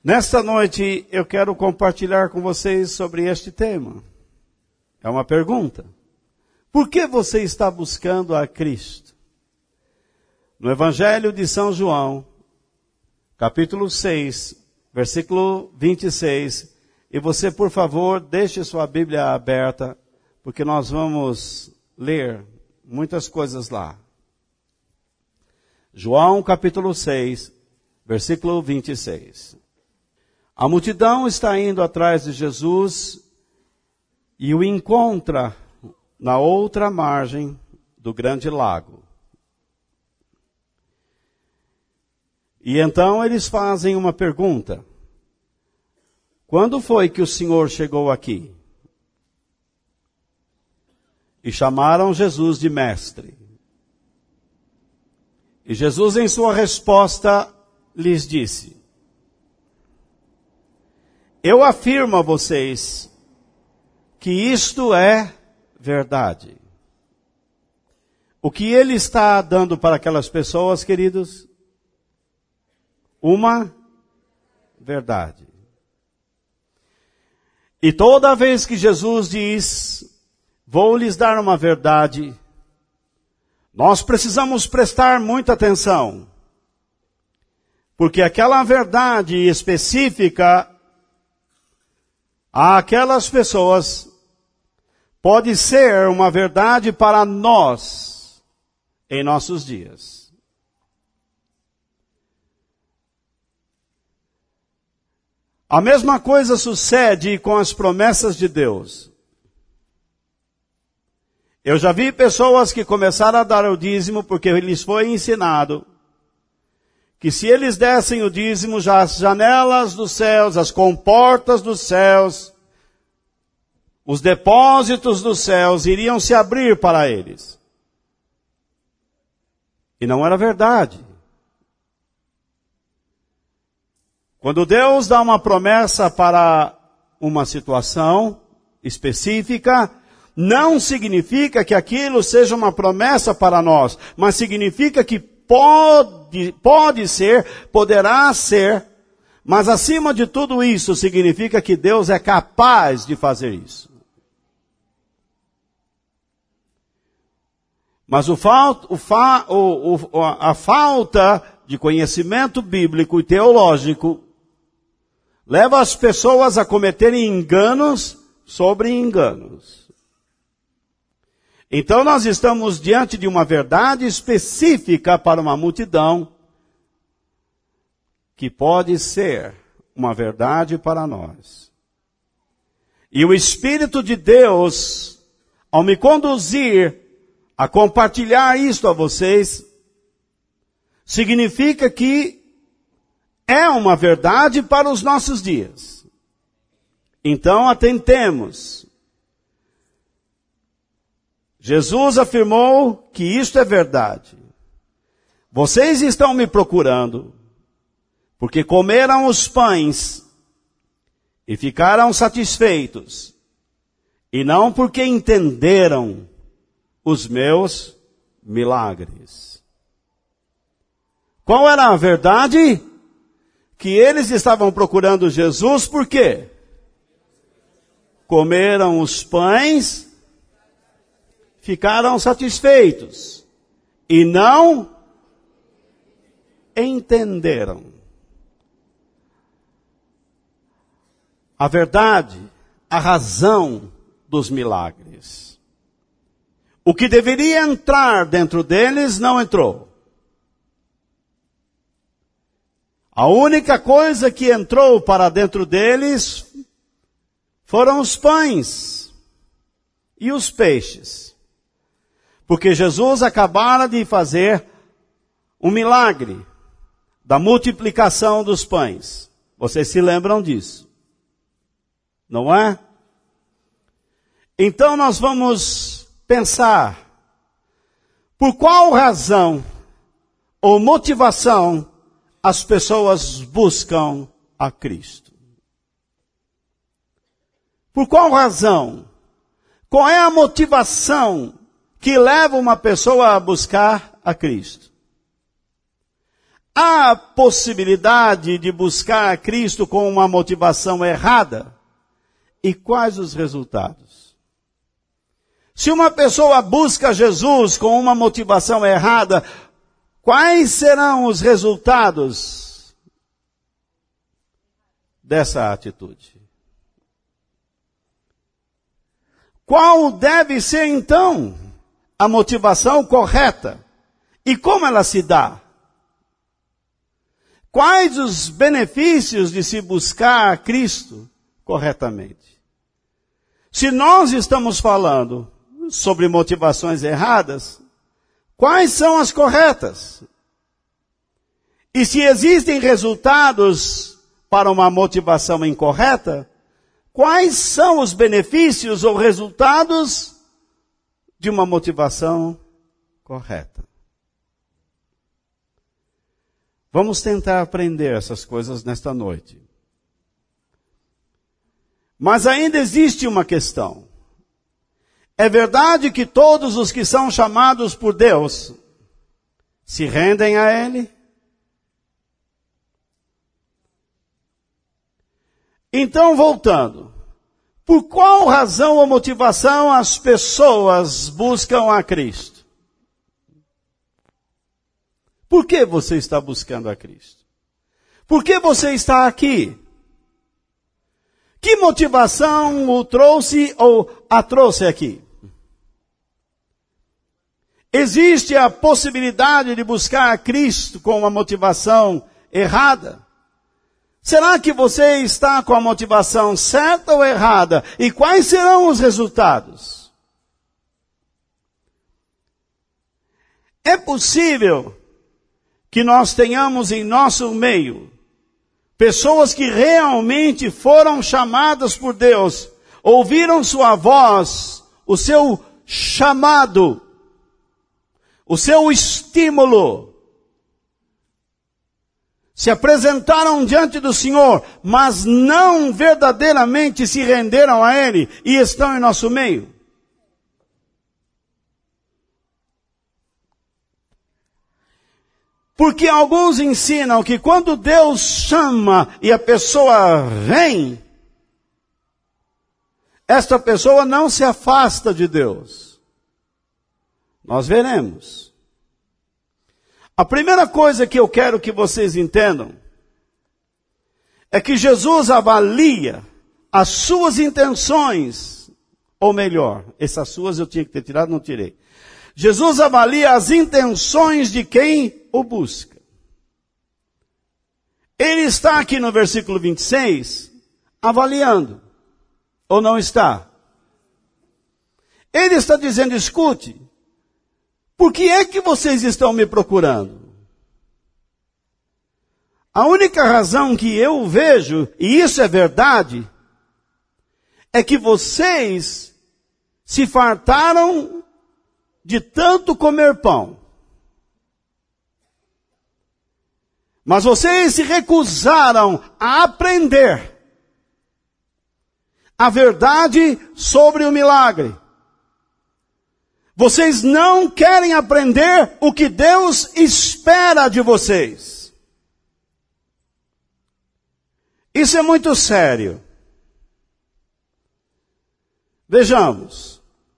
Nesta noite eu quero compartilhar com vocês sobre este tema. É uma pergunta. Por que você está buscando a Cristo? No Evangelho de São João, capítulo 6, versículo 26, e você, por favor, deixe sua Bíblia aberta, porque nós vamos ler muitas coisas lá. João, capítulo 6, versículo 26. A multidão está indo atrás de Jesus e o encontra na outra margem do grande lago. E então eles fazem uma pergunta. Quando foi que o Senhor chegou aqui? E chamaram Jesus de mestre. E Jesus, em sua resposta, lhes disse: eu afirmo a vocês que isto é verdade. O que ele está dando para aquelas pessoas, queridos? Uma verdade. E toda vez que Jesus diz, vou lhes dar uma verdade, nós precisamos prestar muita atenção. Porque aquela verdade específica aquelas pessoas pode ser uma verdade para nós em nossos dias. A mesma coisa sucede com as promessas de Deus. Eu já vi pessoas que começaram a dar o dízimo porque lhes foi ensinado que se eles dessem o dízimo, já as janelas dos céus, as comportas dos céus, os depósitos dos céus iriam se abrir para eles. E não era verdade. Quando Deus dá uma promessa para uma situação específica, não significa que aquilo seja uma promessa para nós, mas significa que pode ser, poderá ser, mas acima de tudo isso significa que Deus é capaz de fazer isso. Mas a falta de conhecimento bíblico e teológico leva as pessoas a cometerem enganos sobre enganos. Então nós estamos diante de uma verdade específica para uma multidão que pode ser uma verdade para nós. E o Espírito de Deus, ao me conduzir a compartilhar isto a vocês, significa que é uma verdade para os nossos dias. Então atentemos. Jesus afirmou que isto é verdade. Vocês estão me procurando porque comeram os pães e ficaram satisfeitos, e não porque entenderam os meus milagres. Qual era a verdade? Que eles estavam procurando Jesus por quê? Comeram os pães, ficaram satisfeitos e não entenderam. A verdade, a razão dos milagres. O que deveria entrar dentro deles não entrou. A única coisa que entrou para dentro deles foram os pães e os peixes. Porque Jesus acabara de fazer um milagre da multiplicação dos pães. Vocês se lembram disso? Não é? Então nós vamos pensar, por qual razão ou motivação as pessoas buscam a Cristo? Por qual razão? Qual é a motivação que leva uma pessoa a buscar a Cristo? há possibilidade de buscar a Cristo com uma motivação errada? E quais os resultados? Se uma pessoa busca Jesus com uma motivação errada, quais serão os resultados dessa atitude? Qual deve ser, então, a motivação correta? E como ela se dá? Quais os benefícios de se buscar a Cristo corretamente? Se nós estamos falando sobre motivações erradas, quais são as corretas? E se existem resultados para uma motivação incorreta, quais são os benefícios ou resultados de uma motivação correta? Vamos tentar aprender essas coisas nesta noite. Mas ainda existe uma questão. É verdade que todos os que são chamados por Deus se rendem a Ele? Então, voltando, por qual razão ou motivação as pessoas buscam a Cristo? Por que você está buscando a Cristo? Por que você está aqui? Que motivação o trouxe ou a trouxe aqui? Existe a possibilidade de buscar a Cristo com uma motivação errada? Será que você está com a motivação certa ou errada? E quais serão os resultados? É possível que nós tenhamos em nosso meio pessoas que realmente foram chamadas por Deus, ouviram sua voz, o seu chamado, o seu estímulo, se apresentaram diante do Senhor, mas não verdadeiramente se renderam a Ele e estão em nosso meio. Porque alguns ensinam que quando Deus chama e a pessoa vem, esta pessoa não se afasta de Deus. Nós veremos. A primeira coisa que eu quero que vocês entendam é que Jesus avalia as suas intenções, ou melhor, essas suas eu tinha que ter tirado, não tirei. Jesus avalia as intenções de quem o busca. Ele está aqui no versículo 26, avaliando, ou não está? Ele está dizendo, escute, por que é que vocês estão me procurando? A única razão que eu vejo, e isso é verdade, é que vocês se fartaram de tanto comer pão. Mas vocês se recusaram a aprender a verdade sobre o milagre. Vocês não querem aprender o que Deus espera de vocês. Isso é muito sério. Vejamos.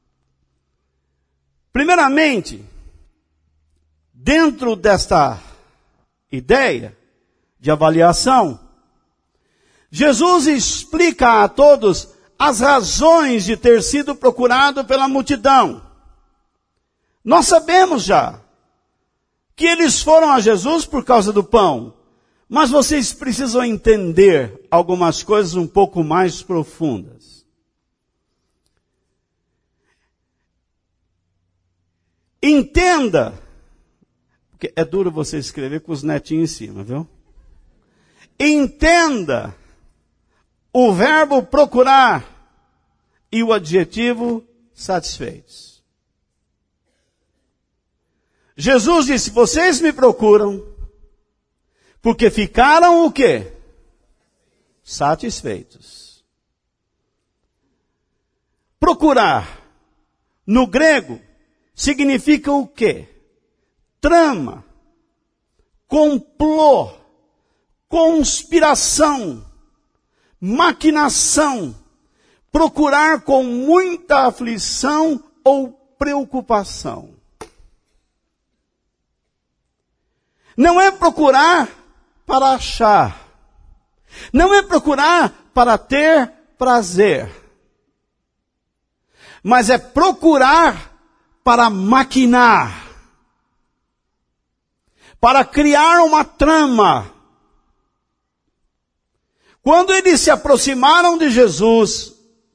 Primeiramente, dentro desta ideia de avaliação, Jesus explica a todos as razões de ter sido procurado pela multidão. Nós sabemos já que eles foram a Jesus por causa do pão, mas vocês precisam entender algumas coisas um pouco mais profundas. Entenda, porque é duro você escrever com os netinhos em cima, viu? Entenda o verbo procurar e o adjetivo satisfeitos. Jesus disse, vocês me procuram porque ficaram o quê? Satisfeitos. Procurar, no grego, significa o quê? Trama, complô, conspiração, maquinação, procurar com muita aflição ou preocupação. Não é procurar para achar. Não é procurar para ter prazer. Mas é procurar para maquinar. Para criar uma trama. Quando eles se aproximaram de Jesus,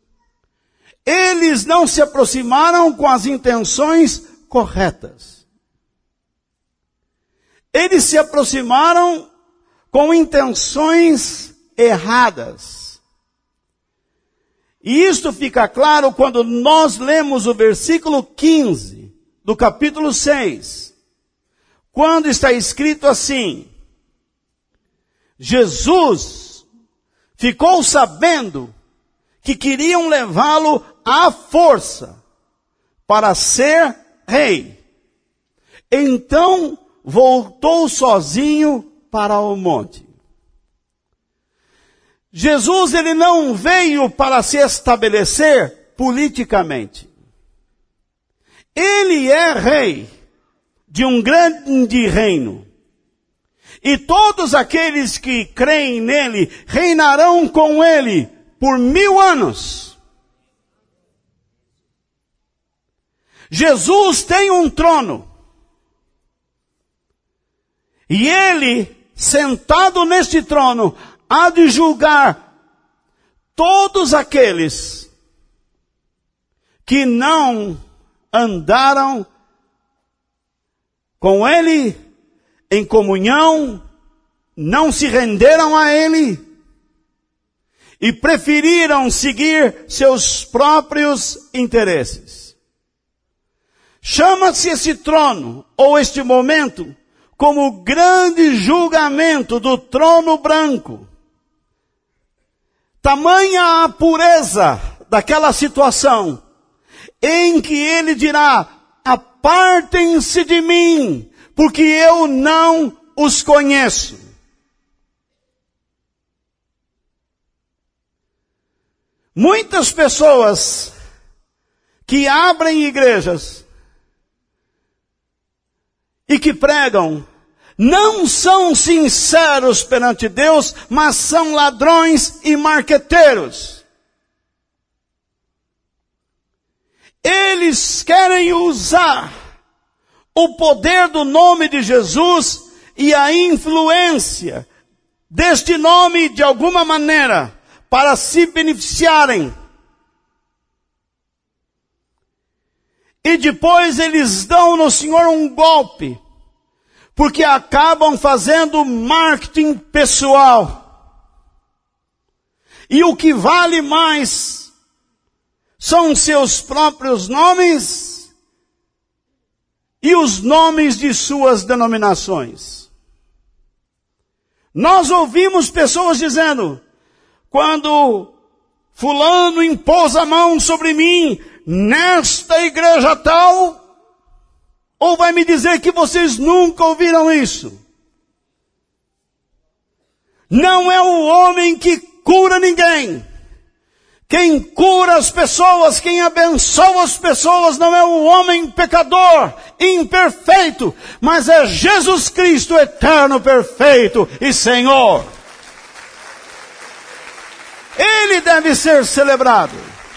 eles não se aproximaram com as intenções corretas. Eles se aproximaram com intenções erradas. E isto fica claro quando nós lemos o versículo 15 do capítulo 6. Quando está escrito assim: Jesus ficou sabendo que queriam levá-lo à força para ser rei. Então voltou sozinho para o monte. Jesus, ele não veio para se estabelecer politicamente. Ele é rei de um grande reino. E todos aqueles que creem nele reinarão com ele por 1000 anos. Jesus tem um trono. E ele, sentado neste trono, há de julgar todos aqueles que não andaram com ele em comunhão, não se renderam a ele e preferiram seguir seus próprios interesses. Chama-se esse trono, ou este momento, como o grande julgamento do trono branco. Tamanha a pureza daquela situação, em que ele dirá: apartem-se de mim, porque eu não os conheço. Muitas pessoas que abrem igrejas e que pregam não são sinceros perante Deus, mas são ladrões e marqueteiros. Eles querem usar o poder do nome de Jesus e a influência deste nome de alguma maneira para se beneficiarem. E depois eles dão no Senhor um golpe, porque acabam fazendo marketing pessoal. E o que vale mais são seus próprios nomes e os nomes de suas denominações. Nós ouvimos pessoas dizendo: quando fulano impôs a mão sobre mim nesta igreja tal, ou vai me dizer que vocês nunca ouviram isso? Não é o homem que cura ninguém. Quem cura as pessoas, quem abençoa as pessoas não é o homem pecador, imperfeito, mas é Jesus Cristo eterno, perfeito e Senhor. Ele deve ser celebrado.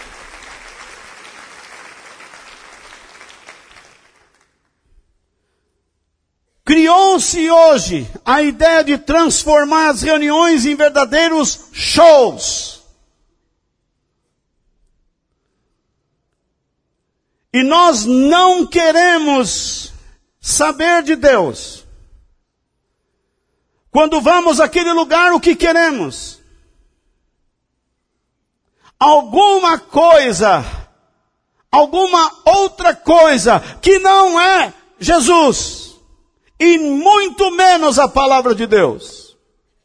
Criou-se hoje a ideia de transformar as reuniões em verdadeiros shows. E nós não queremos saber de Deus. Quando vamos àquele lugar, o que queremos? Alguma coisa, alguma outra coisa que não é Jesus. E muito menos a palavra de Deus.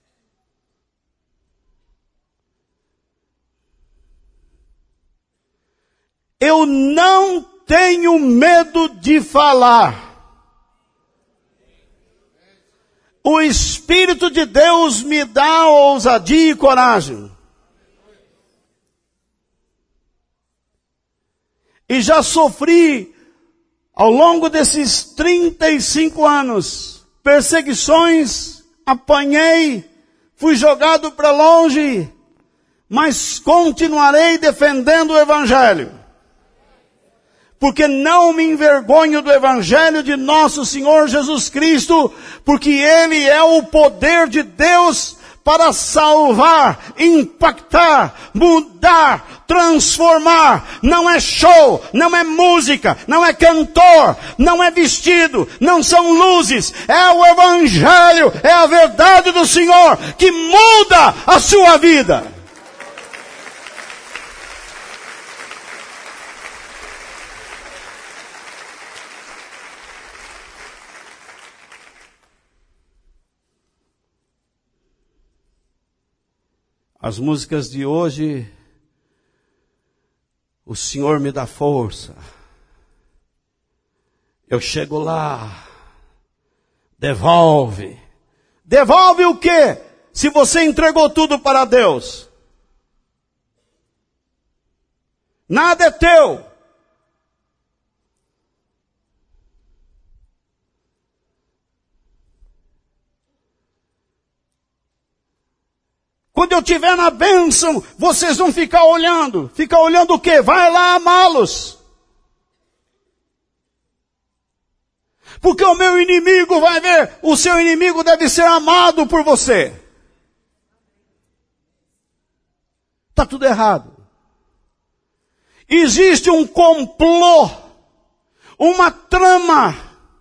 Eu não tenho medo de falar. o Espírito de Deus me dá ousadia e coragem. E já sofri, ao longo desses 35 anos, perseguições, apanhei, fui jogado para longe, mas continuarei defendendo o Evangelho. Porque não me envergonho do Evangelho de nosso Senhor Jesus Cristo, porque Ele é o poder de Deus para salvar, impactar, mudar, transformar. Não é show, não é música, não é cantor, não é vestido, não são luzes. É o Evangelho, é a verdade do Senhor que muda a sua vida. As músicas de hoje, o Senhor me dá força. Eu chego lá, devolve. Devolve o quê? Se você entregou tudo para Deus. Nada é teu. Quando eu estiver na bênção, vocês vão ficar olhando. Ficar olhando o quê? Vai lá amá-los. Porque o meu inimigo vai ver, o seu inimigo deve ser amado por você. Está tudo errado. Existe um complô, uma trama.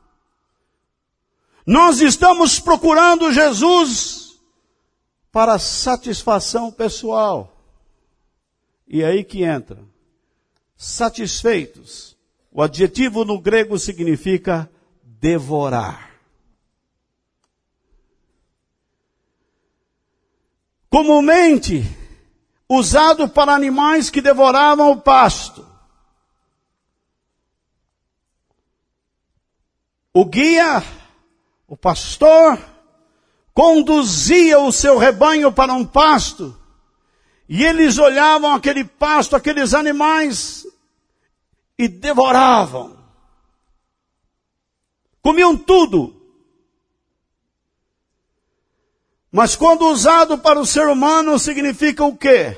Nós estamos procurando Jesus para satisfação pessoal. E aí que entra. Satisfeitos. O adjetivo no grego significa devorar. Comumente usado para animais que devoravam o pasto. O guia, o pastor, conduzia o seu rebanho para um pasto, e eles olhavam aquele pasto, aqueles animais, e devoravam. Comiam tudo. Mas quando usado para o ser humano, significa o quê?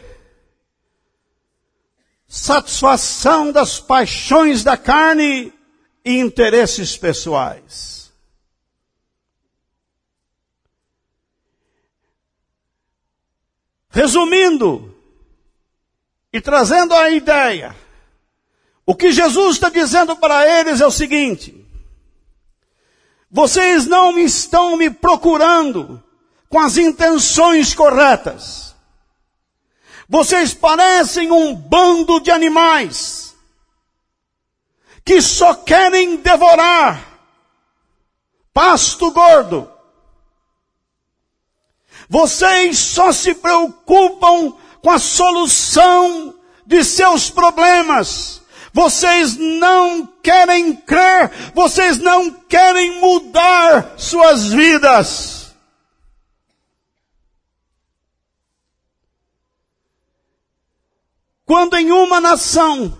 Satisfação das paixões da carne e interesses pessoais. Resumindo e trazendo a ideia, o que Jesus está dizendo para eles é o seguinte: vocês não estão me procurando com as intenções corretas. Vocês parecem um bando de animais que só querem devorar pasto gordo. Vocês só se preocupam com a solução de seus problemas. Vocês não querem crer, vocês não querem mudar suas vidas. Quando em uma nação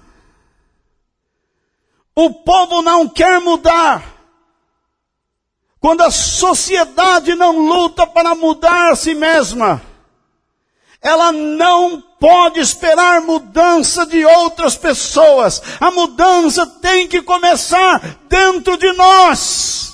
o povo não quer mudar, quando a sociedade não luta para mudar a si mesma, ela não pode esperar mudança de outras pessoas. A mudança tem que começar dentro de nós.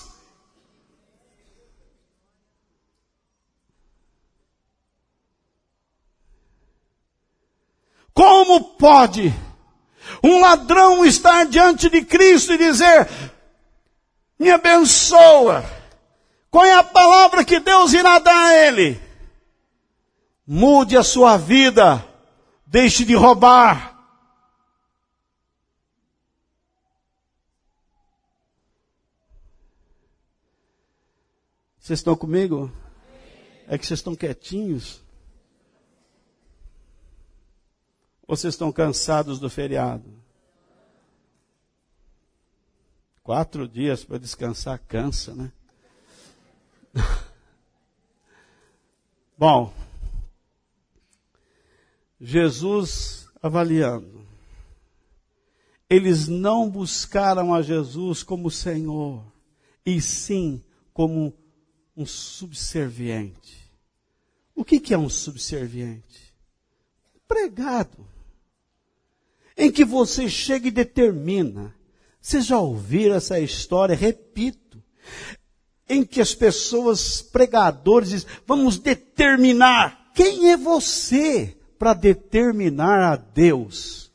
Como pode um ladrão estar diante de Cristo e dizer: me abençoa? Qual é a palavra que Deus irá dar a ele? Mude a sua vida. Deixe de roubar. Vocês estão comigo? É que vocês estão quietinhos? Ou vocês estão cansados do feriado? 4 dias para descansar cansa, né? Bom, Jesus avaliando. Eles não buscaram a Jesus como Senhor, e sim como um subserviente. O que é um subserviente? Empregado. Em que você chega e determina. Vocês já ouviram essa história? Repito. Em que as pessoas, pregadores, dizem, vamos determinar. Quem é você para determinar a Deus?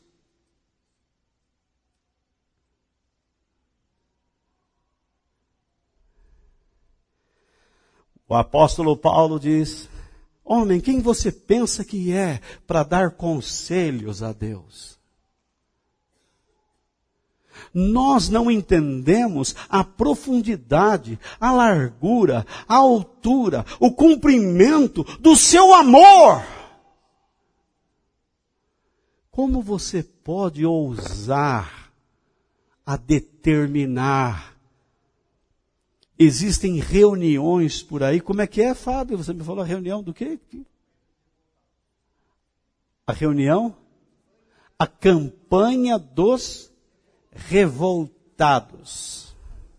O apóstolo Paulo diz, homem, quem você pensa que é para dar conselhos a Deus? Nós não entendemos a profundidade, a largura, a altura, o comprimento do seu amor. Como você pode ousar a determinar? Existem reuniões por aí. Como é que é, Fábio? Você me falou a reunião do quê? A reunião? A campanha dos revoltados.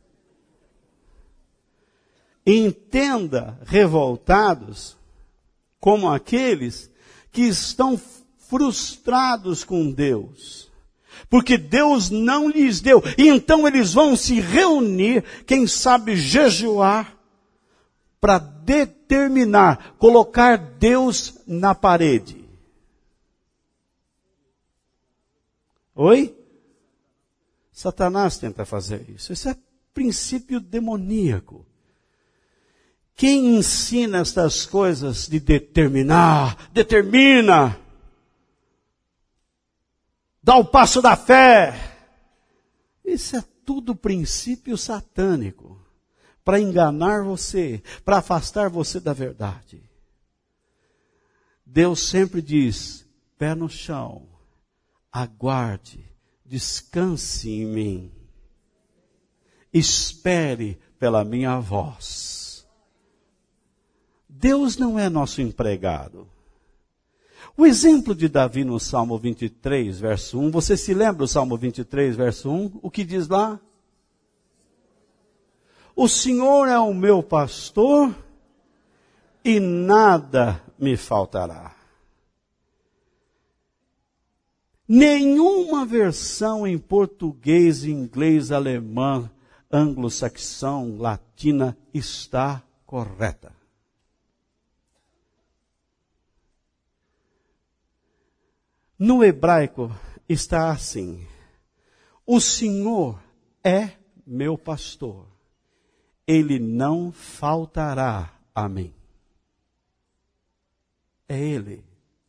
Entenda revoltados como aqueles que estão frustrados com Deus. Porque Deus não lhes deu. E então eles vão se reunir, quem sabe jejuar, para determinar, colocar Deus na parede. Oi? Satanás tenta fazer isso. Isso é princípio demoníaco. Quem ensina estas coisas de determinar, determina, dá o passo da fé. Isso é tudo princípio satânico. Para enganar você, para afastar você da verdade. Deus sempre diz, pé no chão, aguarde, descanse em mim. Espere pela minha voz. Deus não é nosso empregado. O exemplo de Davi no Salmo 23, verso 1, você se lembra do Salmo 23, verso 1? O que diz lá? O Senhor é o meu pastor e nada me faltará. Nenhuma versão em português, inglês, alemão, anglo-saxão, latina está correta. No hebraico está assim, o Senhor é meu pastor, Ele não faltará a mim. É Ele.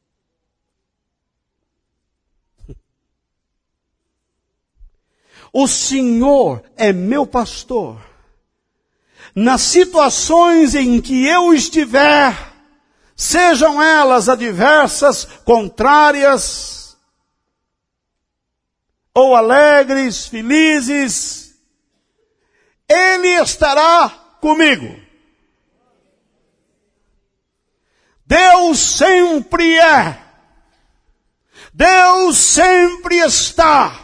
O Senhor é meu pastor. Nas situações em que eu estiver, sejam elas adversas, contrárias, ou alegres, felizes, Ele estará comigo. Deus sempre é. Deus sempre está.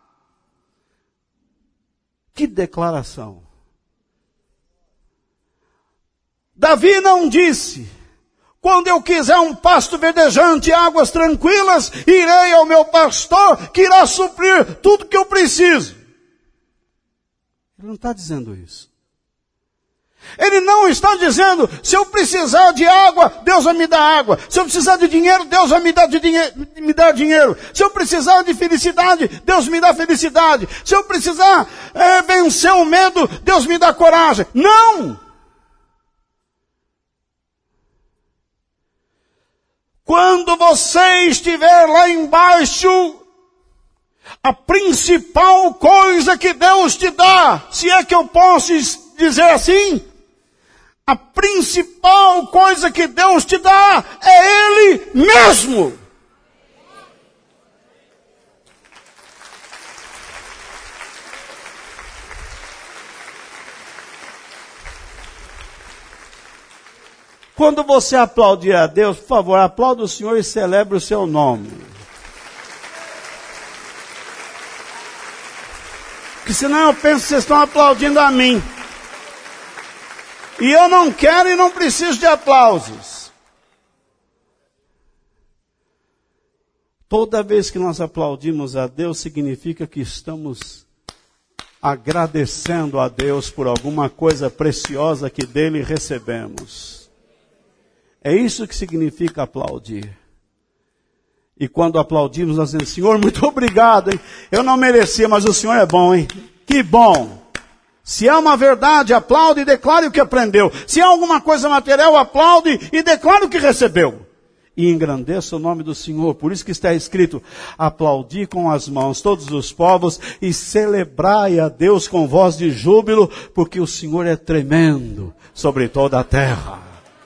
Que declaração. Davi não disse, quando eu quiser um pasto verdejante e águas tranquilas, irei ao meu pastor que irá suprir tudo que eu preciso. Ele não está dizendo isso. Ele não está dizendo, se eu precisar de água, Deus vai me dar água. Se eu precisar de dinheiro, Deus vai me dar dinheiro. Se eu precisar de felicidade, Deus me dá felicidade. Se eu precisar vencer o medo, Deus me dá coragem. Não! Quando você estiver lá embaixo, a principal coisa que Deus te dá, se é que eu posso dizer assim, a principal coisa que Deus te dá é Ele mesmo. Quando você aplaudir a Deus, por favor, aplaude o Senhor e celebre o seu nome. Porque senão eu penso que vocês estão aplaudindo a mim. E eu não quero e não preciso de aplausos. Toda vez que nós aplaudimos a Deus, significa que estamos agradecendo a Deus por alguma coisa preciosa que dele recebemos. É isso que significa aplaudir. E quando aplaudimos, nós dizemos, Senhor, muito obrigado, hein? Eu não merecia, mas o Senhor é bom, hein? Que bom! Se é uma verdade, aplaude e declare o que aprendeu. Se é alguma coisa material, aplaude e declare o que recebeu. E engrandeça o nome do Senhor. Por isso que está escrito, aplaudi com as mãos todos os povos e celebrai a Deus com voz de júbilo, porque o Senhor é tremendo sobre toda a terra.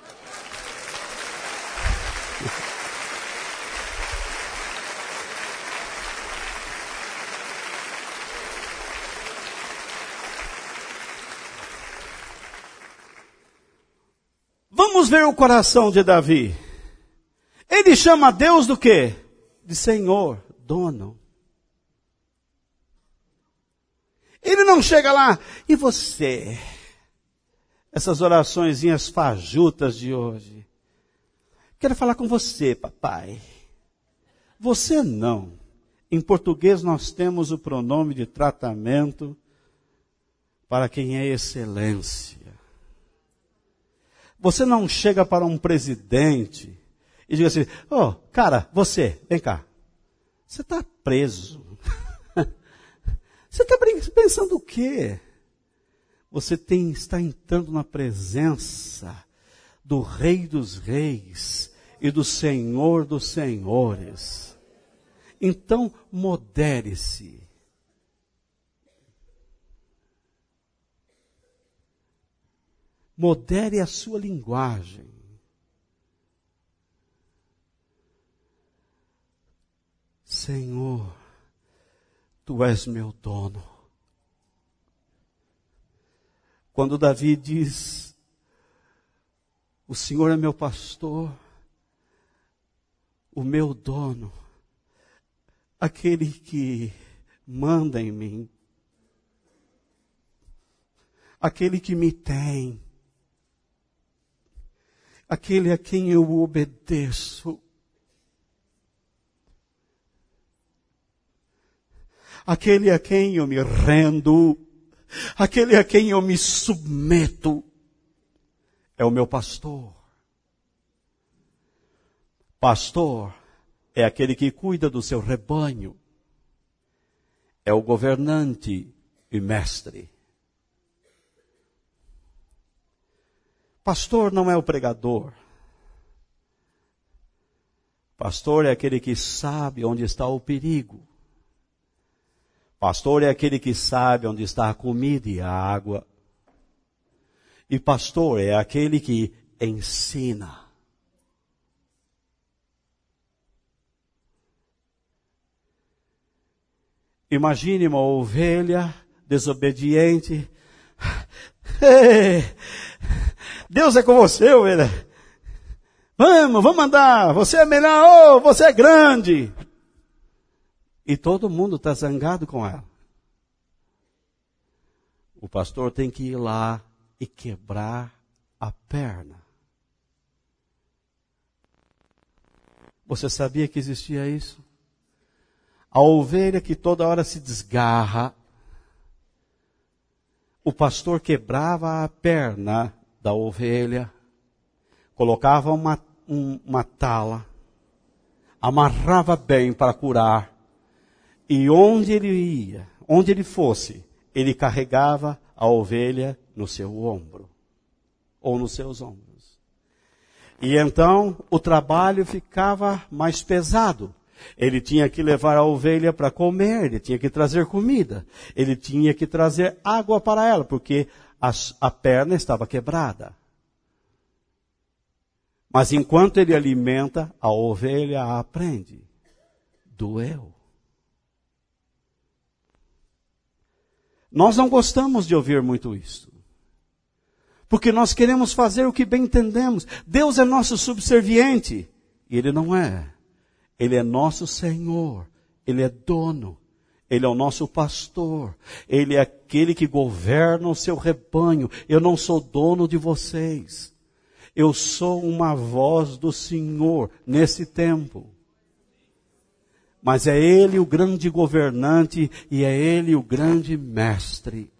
Vamos ver o coração de Davi. Ele chama Deus do quê? De Senhor, dono. Ele não chega lá, e você? Essas oraçõezinhas fajutas de hoje. Quero falar com você, papai. Você não. Em português nós temos o pronome de tratamento para quem é excelência. Você não chega para um presidente e diz assim, cara, você, vem cá. Você está preso. Você está pensando o quê? Você está entrando na presença do Rei dos Reis e do Senhor dos Senhores. Então, modere-se. Modere a sua linguagem. Senhor, Tu és meu dono. Quando Davi diz, o Senhor é meu pastor, o meu dono, aquele que manda em mim, aquele que me tem, aquele a quem eu obedeço, aquele a quem eu me rendo, aquele a quem eu me submeto, é o meu pastor. Pastor é aquele que cuida do seu rebanho, é o governante e mestre. Pastor não é o pregador. Pastor é aquele que sabe onde está o perigo. Pastor é aquele que sabe onde está a comida e a água. E pastor é aquele que ensina. Imagine uma ovelha desobediente. Deus é com você, ovelha. Vamos andar. Você é melhor, você é grande. E todo mundo está zangado com ela. O pastor tem que ir lá e quebrar a perna. Você sabia que existia isso? A ovelha que toda hora se desgarra, o pastor quebrava a perna da ovelha, colocava uma tala, amarrava bem para curar, e onde ele ia, onde ele fosse, ele carregava a ovelha no seu ombro, ou nos seus ombros. E então o trabalho ficava mais pesado. Ele tinha que levar a ovelha para comer, ele tinha que trazer comida, ele tinha que trazer água para ela, porque a perna estava quebrada. Mas enquanto ele alimenta, a ovelha aprende. Doeu. Nós não gostamos de ouvir muito isso. Porque nós queremos fazer o que bem entendemos. Deus é nosso subserviente. E Ele não é. Ele é nosso Senhor. Ele é dono. Ele é o nosso pastor. Ele é aquele que governa o seu rebanho. Eu não sou dono de vocês. Eu sou uma voz do Senhor nesse tempo. Mas é Ele o grande governante e é Ele o grande mestre.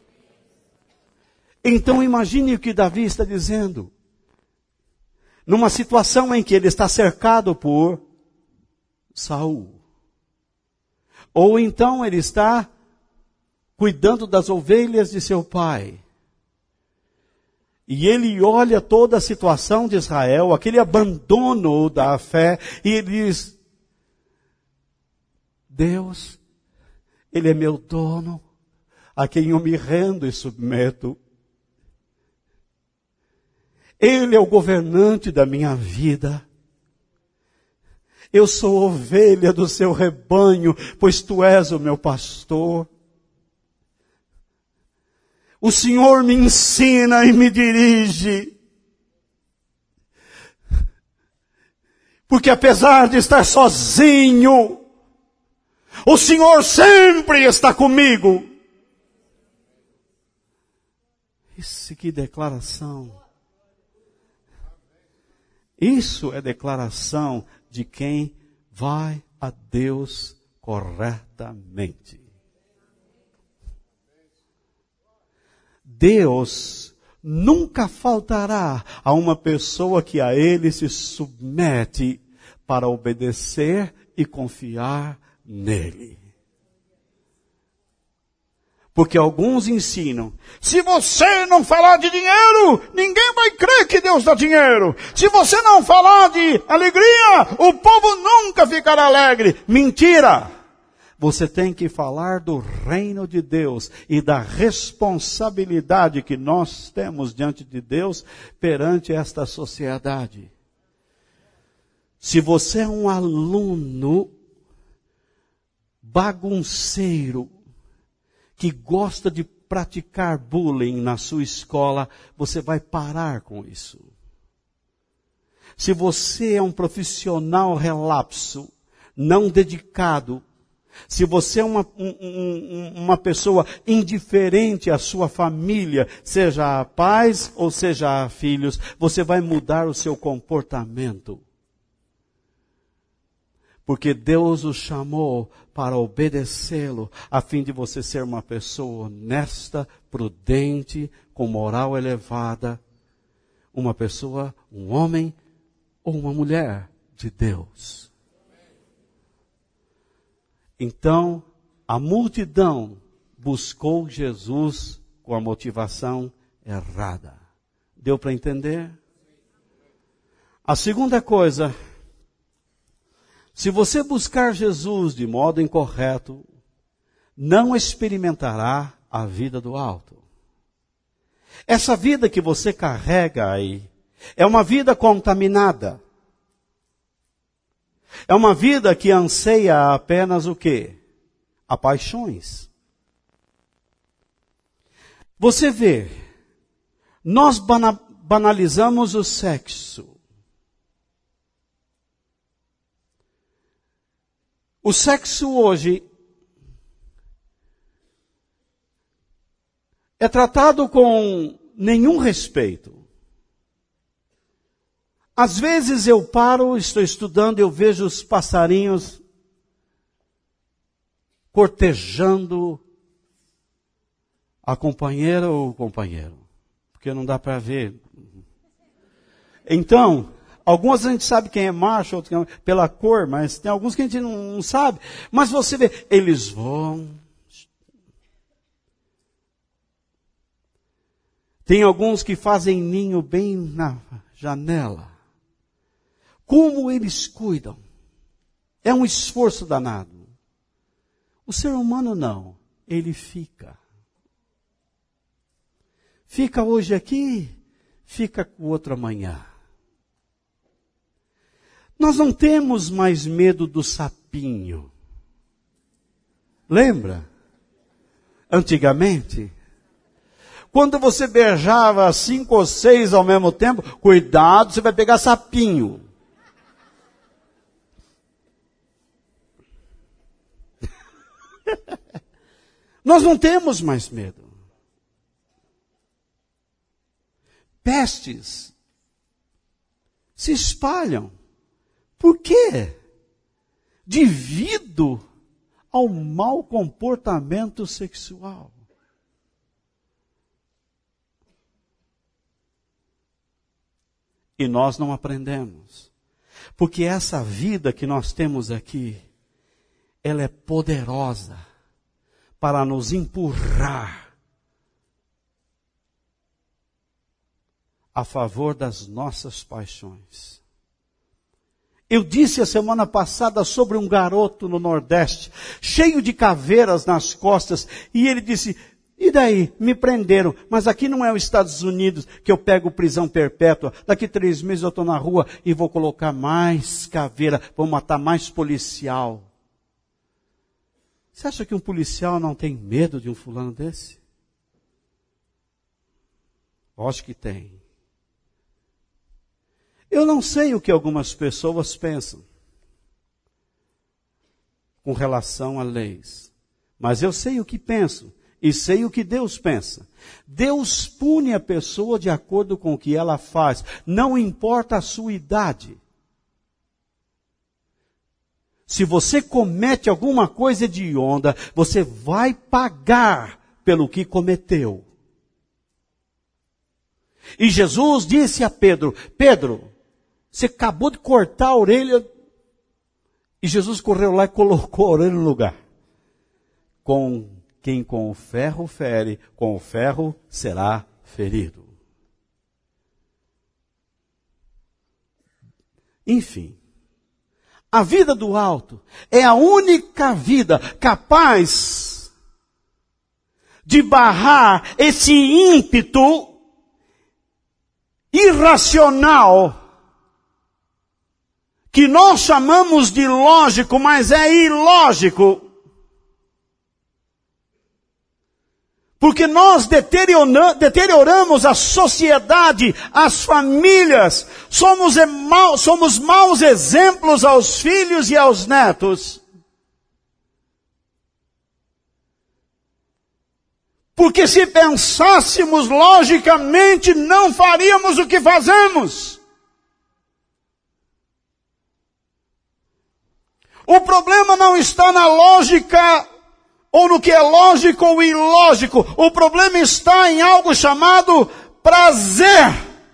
Então imagine o que Davi está dizendo. Numa situação em que ele está cercado por Saul. Ou então ele está cuidando das ovelhas de seu pai. E ele olha toda a situação de Israel, aquele abandono da fé, e ele diz, Deus, Ele é meu dono, a quem eu me rendo e submeto. Ele é o governante da minha vida. Eu sou ovelha do seu rebanho, pois tu és o meu pastor. O Senhor me ensina e me dirige. Porque apesar de estar sozinho, o Senhor sempre está comigo. Isso que declaração. Isso é declaração de quem vai a Deus corretamente. Deus nunca faltará a uma pessoa que a Ele se submete para obedecer e confiar nele. Porque alguns ensinam, se você não falar de dinheiro, ninguém vai crer que Deus dá dinheiro. Se você não falar de alegria, o povo nunca ficará alegre. Mentira! Você tem que falar do reino de Deus e da responsabilidade que nós temos diante de Deus perante esta sociedade. Se você é um aluno bagunceiro, que gosta de praticar bullying na sua escola, você vai parar com isso. Se você é um profissional relapso, não dedicado, se você é uma pessoa indiferente à sua família, seja a pais ou seja a filhos, você vai mudar o seu comportamento. Porque Deus o chamou para obedecê-lo, a fim de você ser uma pessoa honesta, prudente, com moral elevada, uma pessoa, um homem ou uma mulher de Deus. Então, a multidão buscou Jesus com a motivação errada. Deu para entender? A segunda coisa, se você buscar Jesus de modo incorreto, não experimentará a vida do alto. Essa vida que você carrega aí é uma vida contaminada. É uma vida que anseia apenas o quê? A paixões. Você vê, nós banalizamos o sexo. O sexo hoje é tratado com nenhum respeito. Às vezes eu paro, estou estudando, eu vejo os passarinhos cortejando a companheira ou o companheiro. Porque não dá para ver. Então, algumas a gente sabe quem é macho, outros pela cor, mas tem alguns que a gente não sabe. Mas você vê, eles vão. Tem alguns que fazem ninho bem na janela. Como eles cuidam? É um esforço danado. O ser humano não, ele fica. Fica hoje aqui, fica com o outro amanhã. Nós não temos mais medo do sapinho. Lembra? Antigamente, Quando você beijava 5 ou 6 ao mesmo tempo, cuidado, você vai pegar sapinho. Nós não temos mais medo. Pestes se espalham. Por quê? Devido ao mau comportamento sexual. E nós não aprendemos. Porque essa vida que nós temos aqui, ela é poderosa para nos empurrar a favor das nossas paixões. Eu disse a semana passada sobre um garoto no Nordeste, cheio de caveiras nas costas, e ele disse, e daí? Me prenderam, mas aqui não é os Estados Unidos que eu pego prisão perpétua, daqui 3 meses eu estou na rua e vou colocar mais caveira, vou matar mais policial. Você acha que um policial não tem medo de um fulano desse? Lógico que tem. Eu não sei o que algumas pessoas pensam com relação a leis, mas eu sei o que penso e sei o que Deus pensa. Deus pune a pessoa de acordo com o que ela faz, não importa a sua idade. Se você comete alguma coisa hedionda, você vai pagar pelo que cometeu. E Jesus disse a Pedro, Pedro, você acabou de cortar a orelha. E Jesus correu lá e colocou a orelha no lugar. Com quem com o ferro fere, com o ferro será ferido. Enfim. A vida do alto é a única vida capaz de barrar esse ímpeto irracional que nós chamamos de lógico, mas é ilógico. Porque nós deterioramos a sociedade, as famílias, somos maus exemplos aos filhos e aos netos. Porque se pensássemos logicamente, não faríamos o que fazemos. O problema não está na lógica ou no que é lógico ou ilógico. O problema está em algo chamado prazer.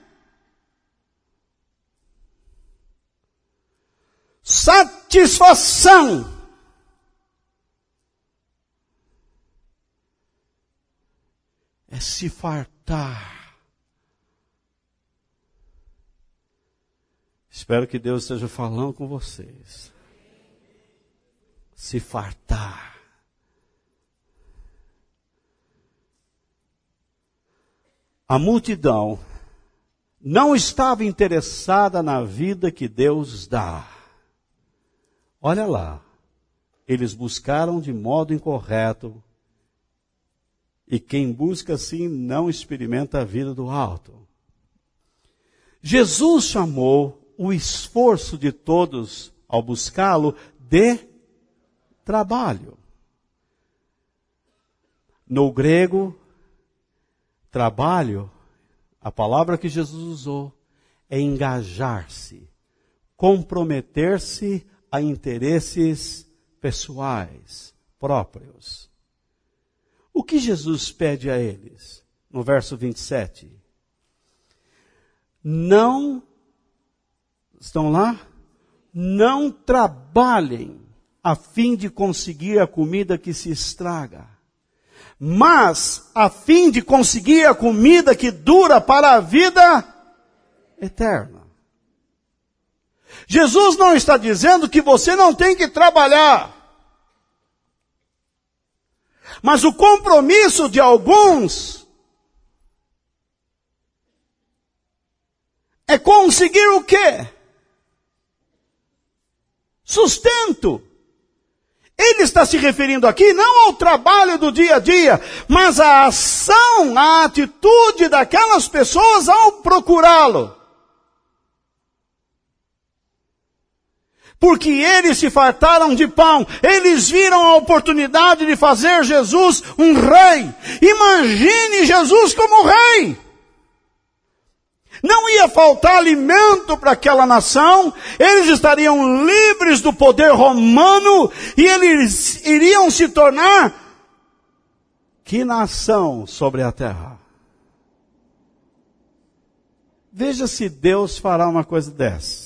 Satisfação. É se fartar. Espero que Deus esteja falando com vocês. Se fartar. A multidão não estava interessada na vida que Deus dá. Olha lá, eles buscaram de modo incorreto, e quem busca assim não experimenta a vida do alto. Jesus chamou o esforço de todos ao buscá-lo de trabalho. No grego, trabalho, a palavra que Jesus usou é engajar-se, comprometer-se a interesses pessoais, próprios. O que Jesus pede a eles? No verso 27. Não, estão lá? Não trabalhem a fim de conseguir a comida que se estraga, mas a fim de conseguir a comida que dura para a vida eterna. Jesus não está dizendo que você não tem que trabalhar. Mas o compromisso de alguns é conseguir o quê? Sustento. Ele está se referindo aqui não ao trabalho do dia a dia, mas à ação, à atitude daquelas pessoas ao procurá-lo. Porque eles se fartaram de pão, eles viram a oportunidade de fazer Jesus um rei. Imagine Jesus como rei. Não ia faltar alimento para aquela nação, eles estariam livres do poder romano e eles iriam se tornar que nação sobre a terra? Veja se Deus fará uma coisa dessa.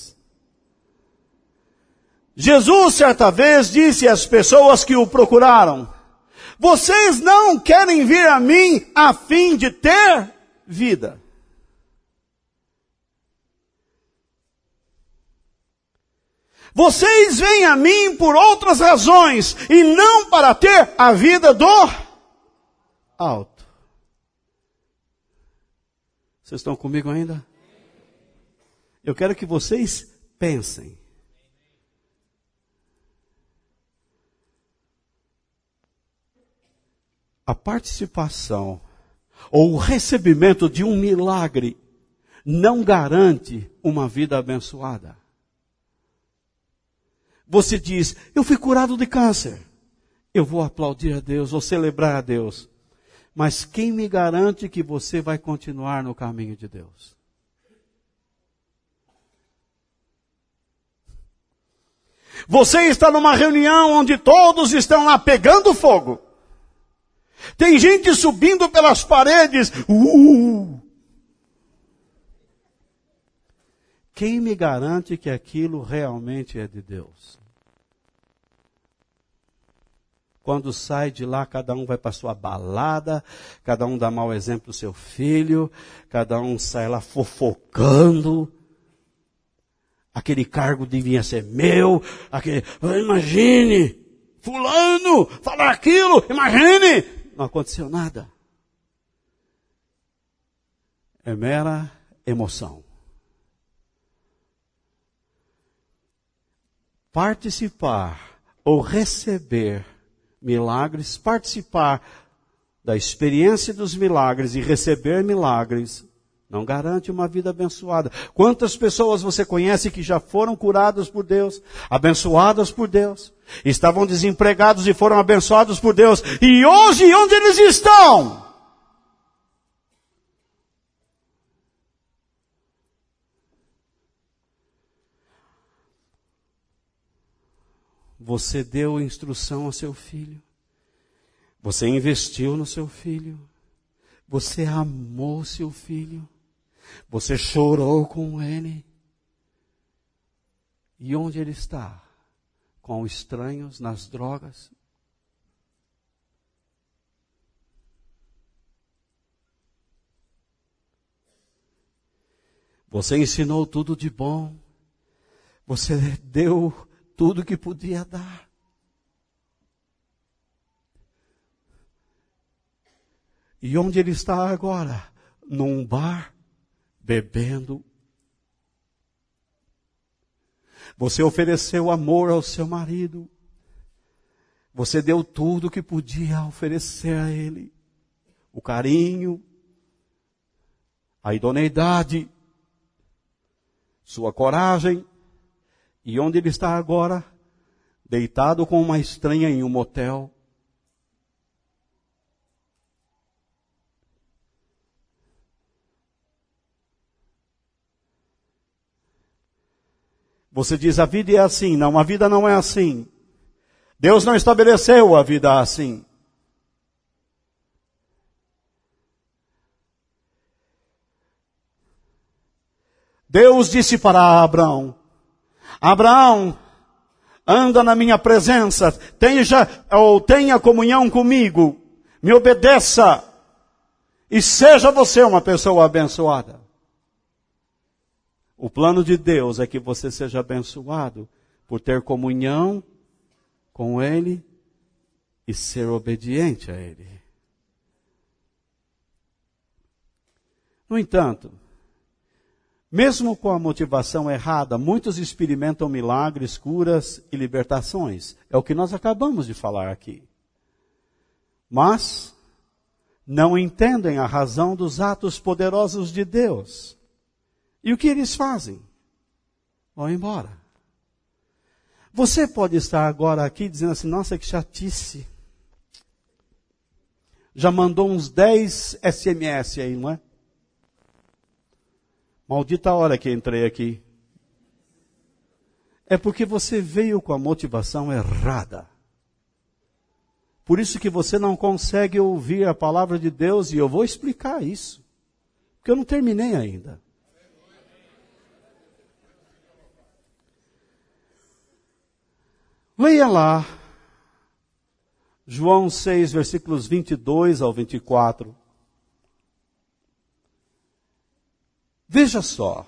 Jesus, certa vez, disse às pessoas que o procuraram: vocês não querem vir a mim a fim de ter vida. Vocês vêm a mim por outras razões, e não para ter a vida do alto. Vocês estão comigo ainda? Eu quero que vocês pensem. A participação ou o recebimento de um milagre não garante uma vida abençoada. Você diz: eu fui curado de câncer. Eu vou aplaudir a Deus, vou celebrar a Deus. Mas quem me garante que você vai continuar no caminho de Deus? Você está numa reunião onde todos estão lá pegando fogo. Tem gente subindo pelas paredes. Quem me garante que aquilo realmente é de Deus? Quando sai de lá, cada um vai para sua balada, cada um dá mau exemplo ao seu filho, cada um sai lá fofocando. Aquele cargo devia ser meu, imagine, fulano, falar aquilo, imagine. Não aconteceu nada. É mera emoção. Participar ou receber milagres, participar da experiência dos milagres e receber milagres, não garante uma vida abençoada. Quantas pessoas você conhece que já foram curadas por Deus, abençoadas por Deus, estavam desempregados e foram abençoados por Deus, e hoje onde eles estão? Você deu instrução ao seu filho, você investiu no seu filho, você amou seu filho, você chorou com ele. E onde ele está? Com estranhos, nas drogas? Você ensinou tudo de bom, você deu tudo que podia dar. E onde ele está agora? Num bar, bebendo. Você ofereceu amor ao seu marido. Você deu tudo que podia oferecer a ele. O carinho, a idoneidade, sua coragem. E onde ele está agora? Deitado com uma estranha em um motel. Você diz: a vida é assim. Não, a vida não é assim. Deus não estabeleceu a vida assim. Deus disse para Abraão: Abraão, anda na minha presença, tenha comunhão comigo, me obedeça, e seja você uma pessoa abençoada. O plano de Deus é que você seja abençoado por ter comunhão com Ele e ser obediente a Ele. No entanto, Mesmo com a motivação errada, muitos experimentam milagres, curas e libertações. É o que nós acabamos de falar aqui. Mas não entendem a razão dos atos poderosos de Deus. E o que eles fazem? Vão embora. Você pode estar agora aqui dizendo assim, nossa, que chatice. Já mandou uns 10 SMS aí, não é? Maldita hora que entrei aqui. É porque você veio com a motivação errada. Por isso que você não consegue ouvir a palavra de Deus, e eu vou explicar isso. Porque eu não terminei ainda. Leia lá, João 6, versículos 22 ao 24. Veja só.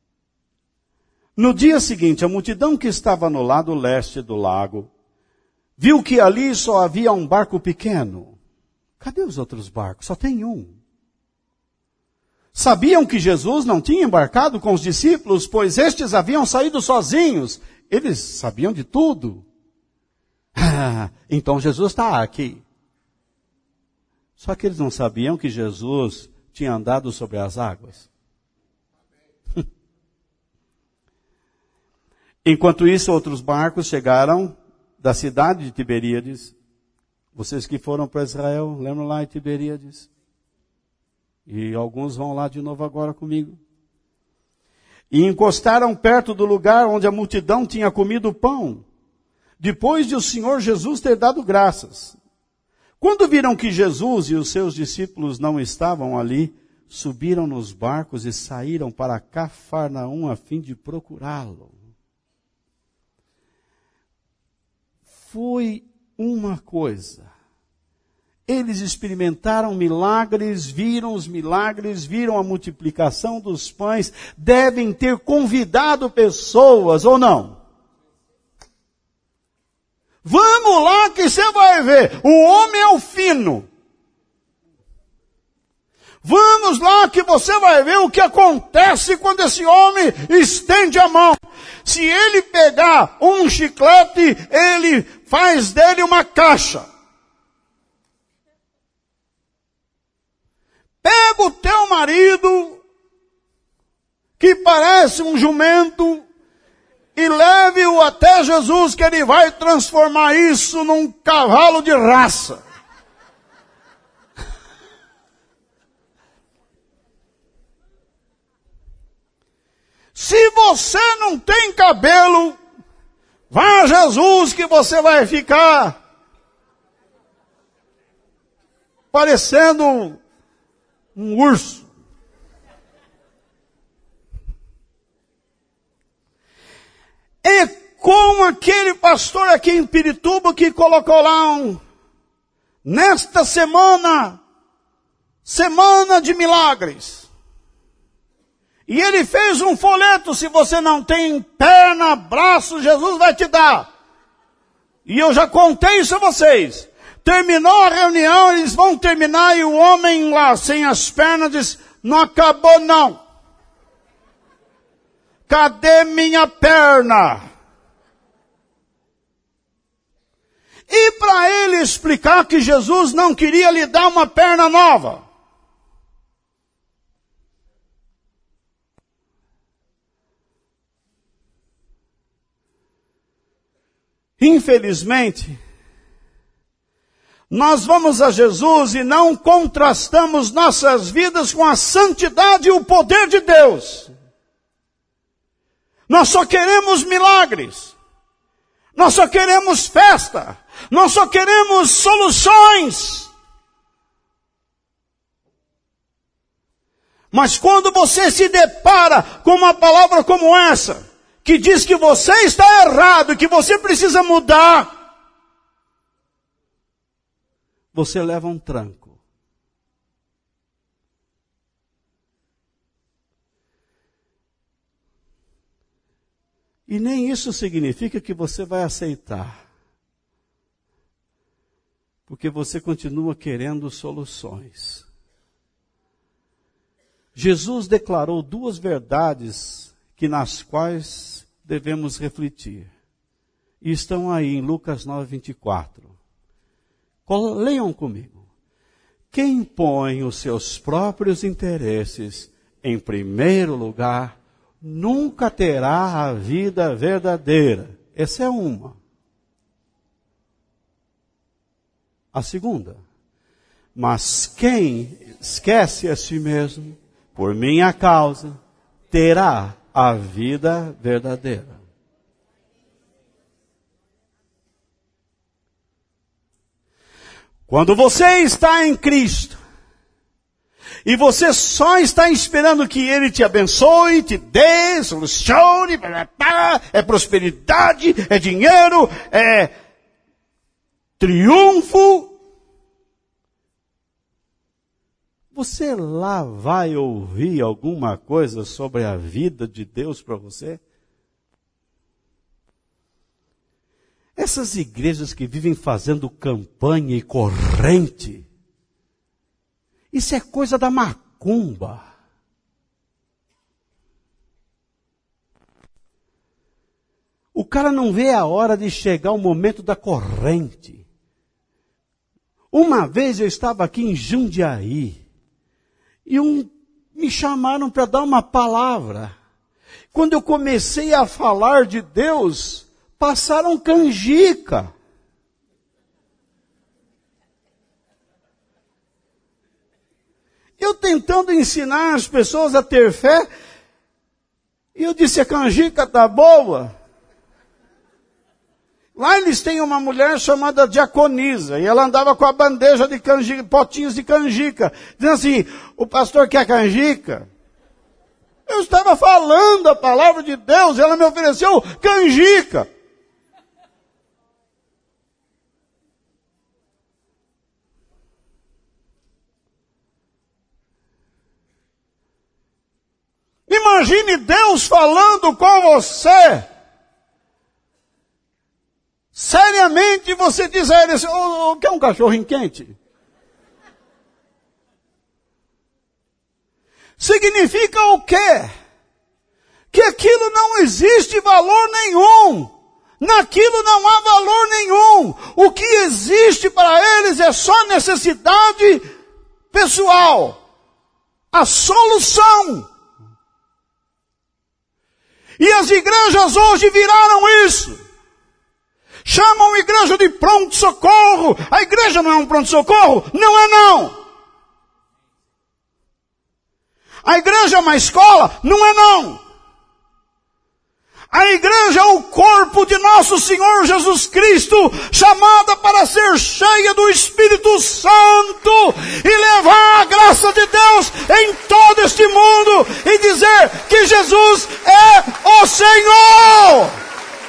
No dia seguinte, a multidão que estava no lado leste do lago viu que ali só havia um barco pequeno. Cadê os outros barcos? Só tem um. Sabiam que Jesus não tinha embarcado com os discípulos, pois estes haviam saído sozinhos. Eles sabiam de tudo. Então Jesus está aqui. Só que eles não sabiam que Jesus tinha andado sobre as águas. Enquanto isso, outros barcos chegaram da cidade de Tiberíades. Vocês que foram para Israel, lembram lá em Tiberíades? E alguns vão lá de novo agora comigo. E encostaram perto do lugar onde a multidão tinha comido pão, depois de o Senhor Jesus ter dado graças. Quando viram que Jesus e os seus discípulos não estavam ali, subiram nos barcos e saíram para Cafarnaum a fim de procurá-lo. Foi uma coisa. Eles experimentaram milagres, viram os milagres, viram a multiplicação dos pães, devem ter convidado pessoas, ou não? Vamos lá que você vai ver, o homem é o fino. Vamos lá que você vai ver o que acontece quando esse homem estende a mão. Se ele pegar um chiclete, ele faz dele uma caixa. Pega o teu marido, que parece um jumento, e leve-o até Jesus, que ele vai transformar isso num cavalo de raça. Se você não tem cabelo, vá a Jesus que você vai ficar parecendo um urso. É como aquele pastor aqui em Pirituba que colocou lá nesta semana de milagres. E ele fez um folheto, se você não tem perna, braço, Jesus vai te dar. E eu já contei isso a vocês. Terminou a reunião, eles vão terminar e o homem lá, sem as pernas, diz, não acabou não. Cadê minha perna? E para ele explicar que Jesus não queria lhe dar uma perna nova. Infelizmente, nós vamos a Jesus e não contrastamos nossas vidas com a santidade e o poder de Deus. Nós só queremos milagres. Nós só queremos festa. Nós só queremos soluções. Mas quando você se depara com uma palavra como essa, que diz que você está errado, que você precisa mudar, você leva um tranco. E nem isso significa que você vai aceitar. Porque você continua querendo soluções. Jesus declarou duas verdades nas quais devemos refletir. E estão aí em Lucas 9:24. Leiam comigo. Quem põe os seus próprios interesses em primeiro lugar, nunca terá a vida verdadeira. Essa é uma. A segunda. Mas quem esquece a si mesmo, por minha causa, terá a vida verdadeira. Quando você está em Cristo, e você só está esperando que Ele te abençoe, te dê, solucione, é prosperidade, é dinheiro, é triunfo, você lá vai ouvir alguma coisa sobre a vida de Deus para você? Essas igrejas que vivem fazendo campanha e corrente, isso é coisa da macumba. O cara não vê a hora de chegar o momento da corrente. Uma vez eu estava aqui em Jundiaí, e me chamaram para dar uma palavra. Quando eu comecei a falar de Deus, passaram canjica. Eu tentando ensinar as pessoas a ter fé, e eu disse, a canjica está boa. Lá eles têm uma mulher chamada diaconisa, e ela andava com a bandeja de canjica, potinhos de canjica, dizendo assim, o pastor quer canjica? Eu estava falando a palavra de Deus, e ela me ofereceu canjica. Imagine Deus falando com você. Seriamente você diz a ele assim, quer um cachorrinho quente? Significa o quê? Que aquilo não existe valor nenhum. Naquilo não há valor nenhum. O que existe para eles é só necessidade pessoal. A solução. E as igrejas hoje viraram isso. Chamam a igreja de pronto-socorro. A igreja não é um pronto-socorro? Não é não. A igreja é uma escola? Não é não. A igreja é o corpo de nosso Senhor Jesus Cristo, chamada para ser cheia do Espírito Santo e levar a graça de Deus em todo este mundo e dizer que Jesus é o Senhor.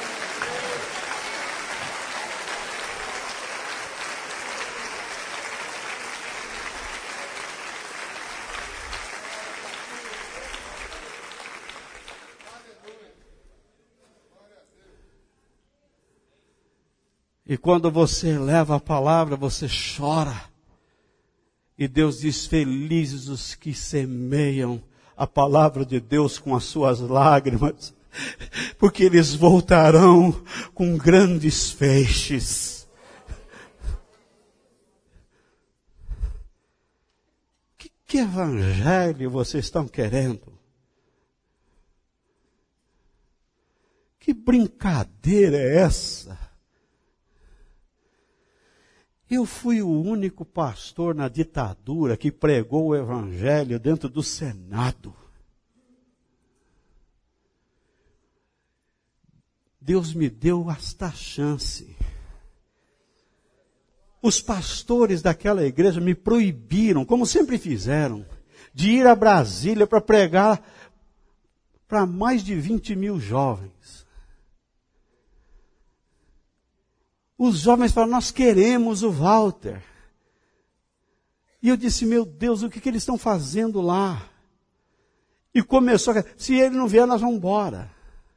E quando você leva a palavra, você chora. E Deus diz, felizes os que semeiam a palavra de Deus com as suas lágrimas, porque eles voltarão com grandes feixes. Que evangelho vocês estão querendo? Que brincadeira é essa? Eu fui o único pastor na ditadura que pregou o evangelho dentro do Senado. Deus me deu esta chance. Os pastores daquela igreja me proibiram, como sempre fizeram, de ir a Brasília para pregar para mais de 20 mil jovens. Os jovens falaram, nós queremos o Walter. E eu disse, meu Deus, o que eles estão fazendo lá? E começou, se ele não vier, nós vamos embora.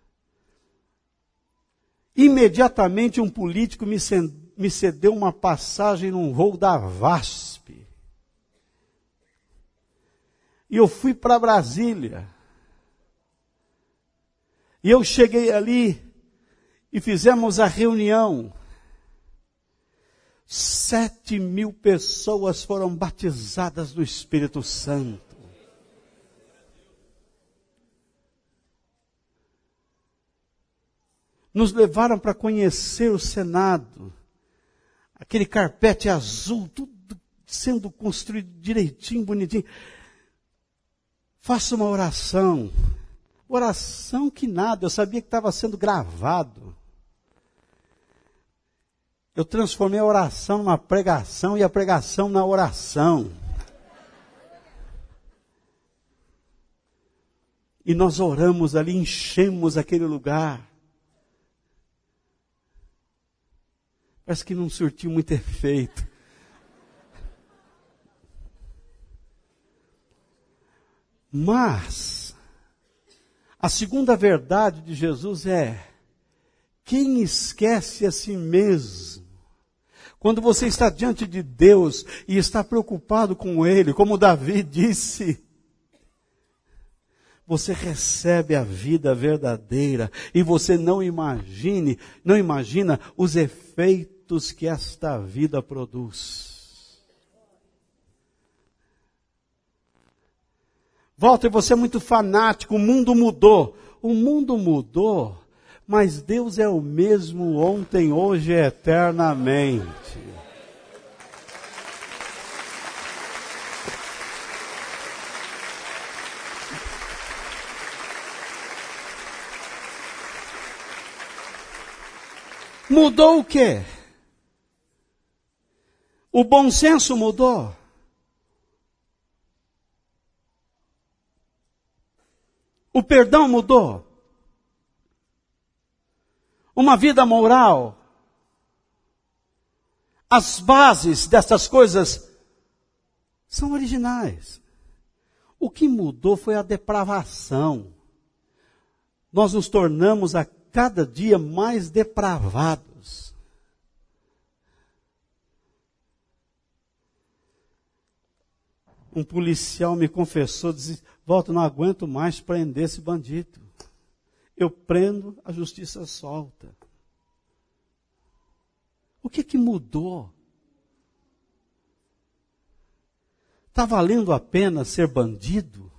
Imediatamente um político me cedeu uma passagem num voo da VASP. E eu fui para Brasília. E eu cheguei ali e fizemos a reunião. 7.000 pessoas foram batizadas no Espírito Santo. Nos levaram para conhecer o Senado. Aquele carpete azul, tudo sendo construído direitinho, bonitinho. Faça uma oração. Oração que nada, eu sabia que estava sendo gravado. Eu transformei a oração numa pregação e a pregação na oração. E nós oramos ali, enchemos aquele lugar. Parece que não surtiu muito efeito. Mas, a segunda verdade de Jesus é: quem esquece a si mesmo, quando você está diante de Deus e está preocupado com Ele, como Davi disse, você recebe a vida verdadeira e você não imagina os efeitos que esta vida produz. Walter, você é muito fanático, o mundo mudou. O mundo mudou, mas Deus é o mesmo ontem, hoje e eternamente. Mudou o quê? O bom senso mudou. O perdão mudou. Uma vida moral. As bases dessas coisas são originais. O que mudou foi a depravação. Nós nos tornamos a cada dia mais depravados. Um policial me confessou, disse: Walter, não aguento mais prender esse bandido. Eu prendo, a justiça solta. O que mudou? Está valendo a pena ser bandido?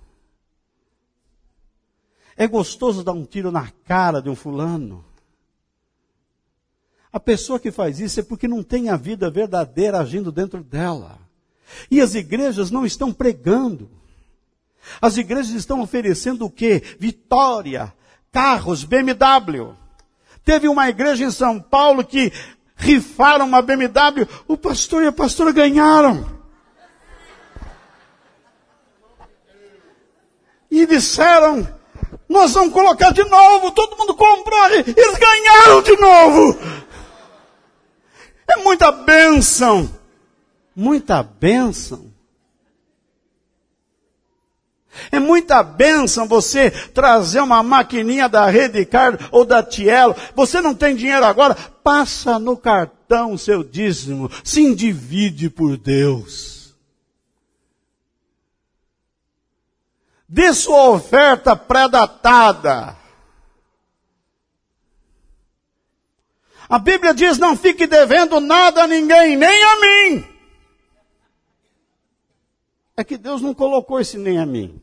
É gostoso dar um tiro na cara de um fulano? A pessoa que faz isso é porque não tem a vida verdadeira agindo dentro dela. E as igrejas não estão pregando. As igrejas estão oferecendo o quê? Vitória, carros, BMW. Teve uma igreja em São Paulo que rifaram uma BMW. O pastor e a pastora ganharam. E disseram: nós vamos colocar de novo. Todo mundo comprou. Eles ganharam de novo. É muita bênção. Muita bênção. É muita bênção você trazer uma maquininha da Redecard ou da Tielo. Você não tem dinheiro agora? Passa no cartão o seu dízimo. Se endivide por Deus. Dê sua oferta pré-datada. A Bíblia diz: não fique devendo nada a ninguém, nem a mim. É que Deus não colocou esse nem a mim.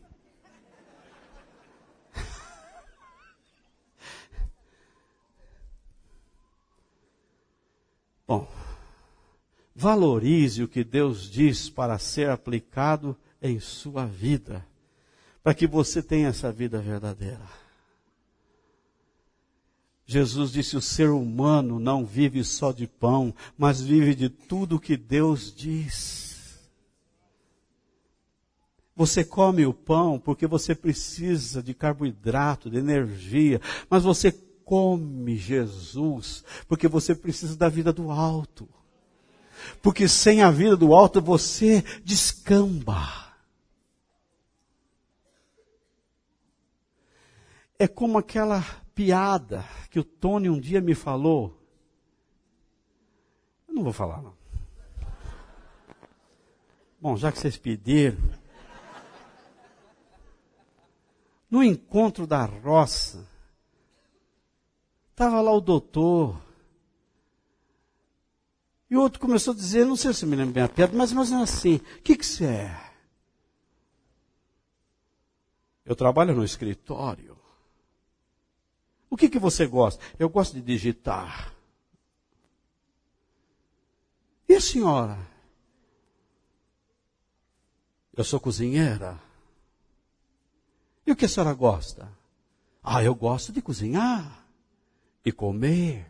Bom, valorize o que Deus diz para ser aplicado em sua vida, para que você tenha essa vida verdadeira. Jesus disse: o ser humano não vive só de pão, mas vive de tudo que Deus diz. Você come o pão porque você precisa de carboidrato, de energia, mas você come Jesus porque você precisa da vida do alto. Porque sem a vida do alto você descamba. É como aquela piada que o Tony um dia me falou. Eu não vou falar, não. Bom, já que vocês pediram. no encontro da roça, estava lá o doutor, e o outro começou a dizer, não sei se me lembro bem a piada, mas não assim, o que você é? Eu trabalho no escritório. O que você gosta? Eu gosto de digitar. E a senhora? Eu sou cozinheira. E o que a senhora gosta? Eu gosto de cozinhar e comer.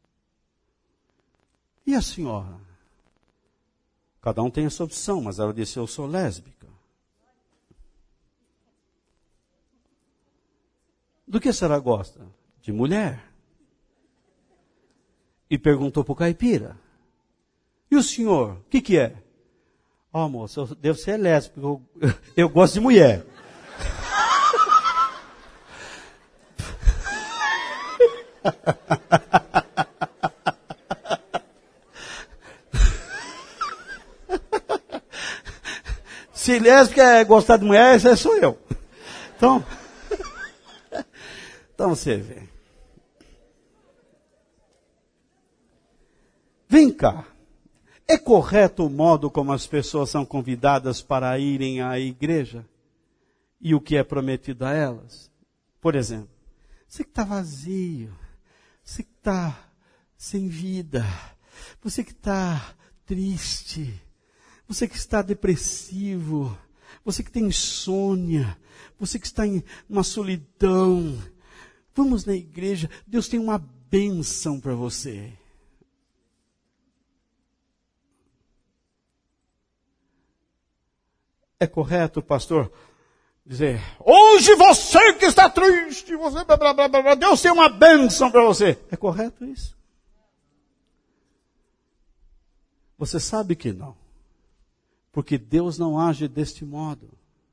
E a senhora? Cada um tem a sua opção, mas ela disse, eu sou lésbica. Do que a senhora gosta? De mulher. E perguntou para o caipira. E o senhor, o que é? Moço, eu devo ser lésbico, eu gosto de mulher. Se lésbica é gostar de mulher, esse sou eu. Então você vê. Vem cá. É correto o modo como as pessoas são convidadas para irem à igreja? E o que é prometido a elas? Por exemplo, você que está vazio, você que está sem vida, você que está triste, você que está depressivo, você que tem insônia, você que está em uma solidão, vamos na igreja, Deus tem uma bênção para você. É correto, pastor, dizer, hoje você que está triste, você, blá, blá, blá, blá, Deus tem uma bênção para você. É correto isso? Você sabe que não. Porque Deus não age deste modo.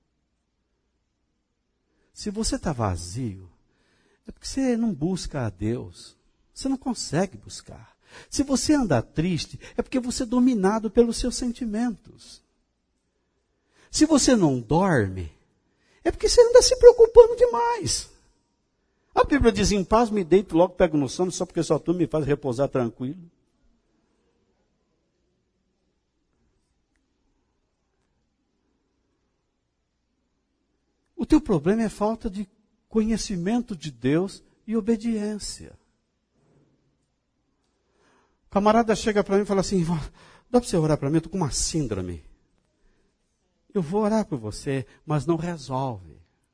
Se você está vazio, é porque você não busca a Deus. Você não consegue buscar. Se você anda triste, é porque você é dominado pelos seus sentimentos. Se você não dorme, é porque você anda se preocupando demais. A Bíblia diz, em paz me deito, logo pego no sono, só porque só tu me faz repousar tranquilo. O teu problema é falta de conhecimento de Deus e obediência. O camarada chega para mim e fala assim, dá para você orar para mim? Eu estou com uma síndrome. Eu vou orar por você, mas não resolve.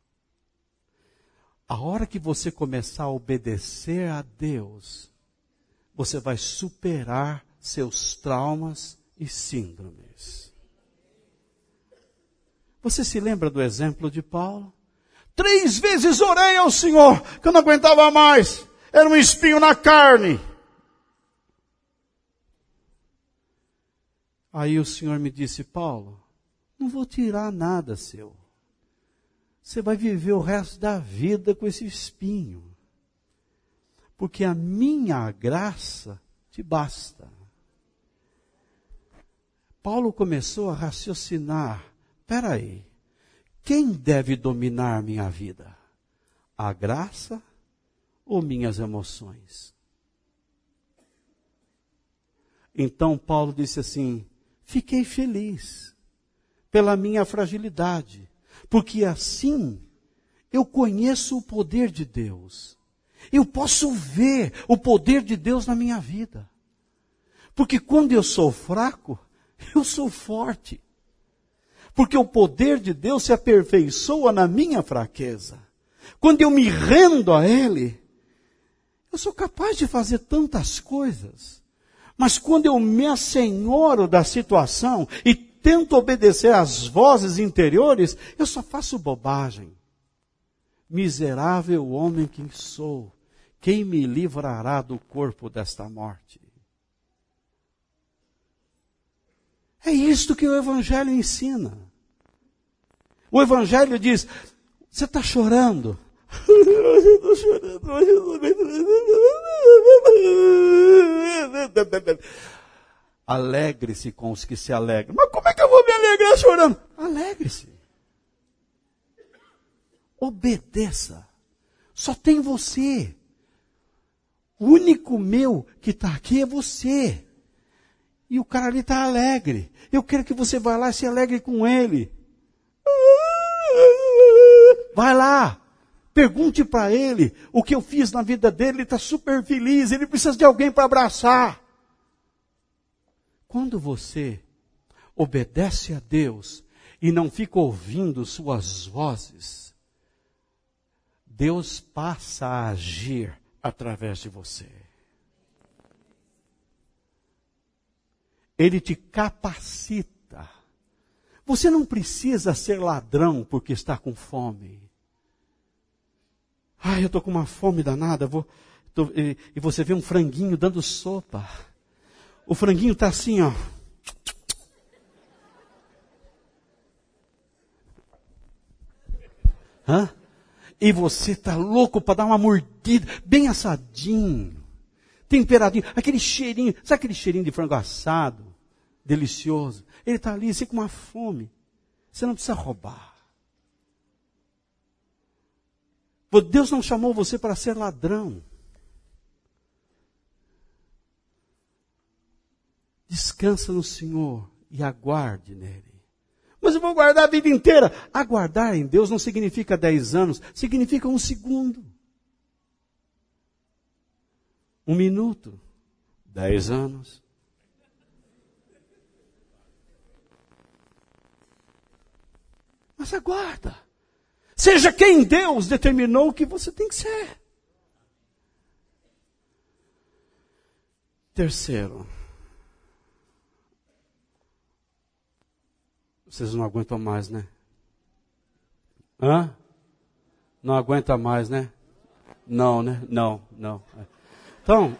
A hora que você começar a obedecer a Deus, você vai superar seus traumas e síndromes. Você se lembra do exemplo de Paulo? 3 vezes orei ao Senhor, que eu não aguentava mais. Era um espinho na carne. Aí o Senhor me disse, Paulo, não vou tirar nada seu. Você vai viver o resto da vida com esse espinho. Porque a minha graça te basta. Paulo começou a raciocinar. Espera aí. Quem deve dominar minha vida? A graça ou minhas emoções? Então Paulo disse assim, fiquei feliz pela minha fragilidade, porque assim eu conheço o poder de Deus. Eu posso ver o poder de Deus na minha vida. Porque quando eu sou fraco, eu sou forte. Porque o poder de Deus se aperfeiçoa na minha fraqueza. Quando eu me rendo a Ele, eu sou capaz de fazer tantas coisas. Mas quando eu me assenhoro da situação e tento obedecer às vozes interiores, eu só faço bobagem. Miserável homem que sou, quem me livrará do corpo desta morte? É isto que o Evangelho ensina. O Evangelho diz, você está chorando? Eu estou chorando, alegre-se com os que se alegram. Mas como é que eu vou me alegrar chorando? Alegre-se. Obedeça. Só tem você. O único meu que está aqui é você. E o cara ali está alegre. Eu quero que você vá lá e se alegre com ele. Vai lá. Pergunte para ele o que eu fiz na vida dele. Ele está super feliz. Ele precisa de alguém para abraçar. Quando você obedece a Deus e não fica ouvindo suas vozes, Deus passa a agir através de você. Ele te capacita. Você não precisa ser ladrão porque está com fome. Eu estou com uma fome danada. E você vê um franguinho dando sopa. O franguinho está assim, ó. E você está louco para dar uma mordida, bem assadinho, temperadinho, aquele cheirinho, sabe aquele cheirinho de frango assado, delicioso? Ele está ali, assim com uma fome. Você não precisa roubar. Deus não chamou você para ser ladrão. Descansa no Senhor e aguarde nele. Mas eu vou guardar a vida inteira. Aguardar em Deus não significa 10 anos, significa 1 segundo. 1 minuto. 10 anos. Mas aguarda. Seja quem Deus determinou que você tem que ser. Terceiro. Vocês não aguentam mais, né? Não aguenta mais, né? Não, né? Não. Então,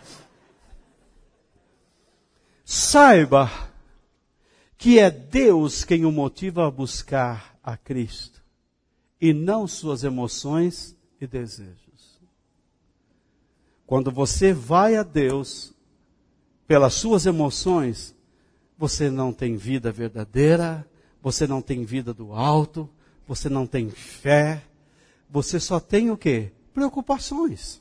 saiba que é Deus quem o motiva a buscar a Cristo, e não suas emoções e desejos. Quando você vai a Deus pelas suas emoções, você não tem vida verdadeira, você não tem vida do alto, você não tem fé, você só tem o quê? Preocupações.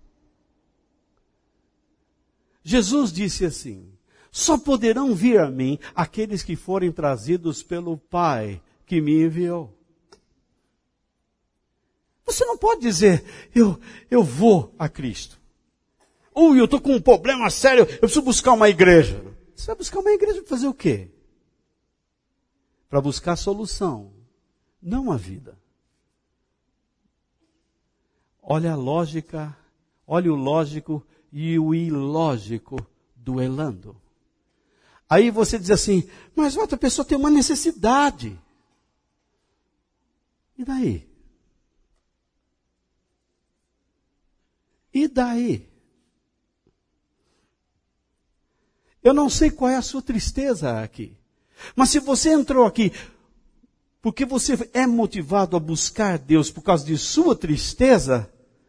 Jesus disse assim: só poderão vir a mim aqueles que forem trazidos pelo Pai que me enviou. Você não pode dizer, eu vou a Cristo. Ou eu estou com um problema sério, eu preciso buscar uma igreja. Você vai buscar uma igreja para fazer o quê? Para buscar a solução, não a vida. Olha a lógica, olha o lógico e o ilógico duelando. Aí você diz assim, mas outra pessoa tem uma necessidade. E daí? E daí? Eu não sei qual é a sua tristeza aqui. Mas se você entrou aqui porque você é motivado a buscar Deus por causa de sua tristeza,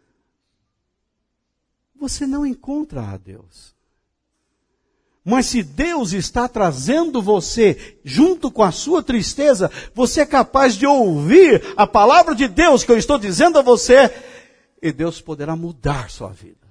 você não encontra a Deus. Mas se Deus está trazendo você junto com a sua tristeza, você é capaz de ouvir a palavra de Deus que eu estou dizendo a você, e Deus poderá mudar sua vida.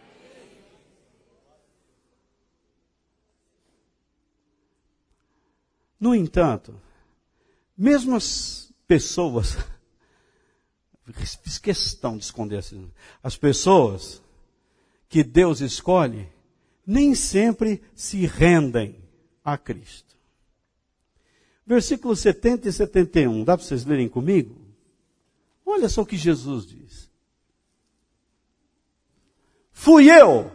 No entanto, mesmo as pessoas, fiz questão de esconder assim, as pessoas que Deus escolhe, nem sempre se rendem a Cristo. Versículos 70 e 71, dá para vocês lerem comigo? Olha só o que Jesus diz. Fui eu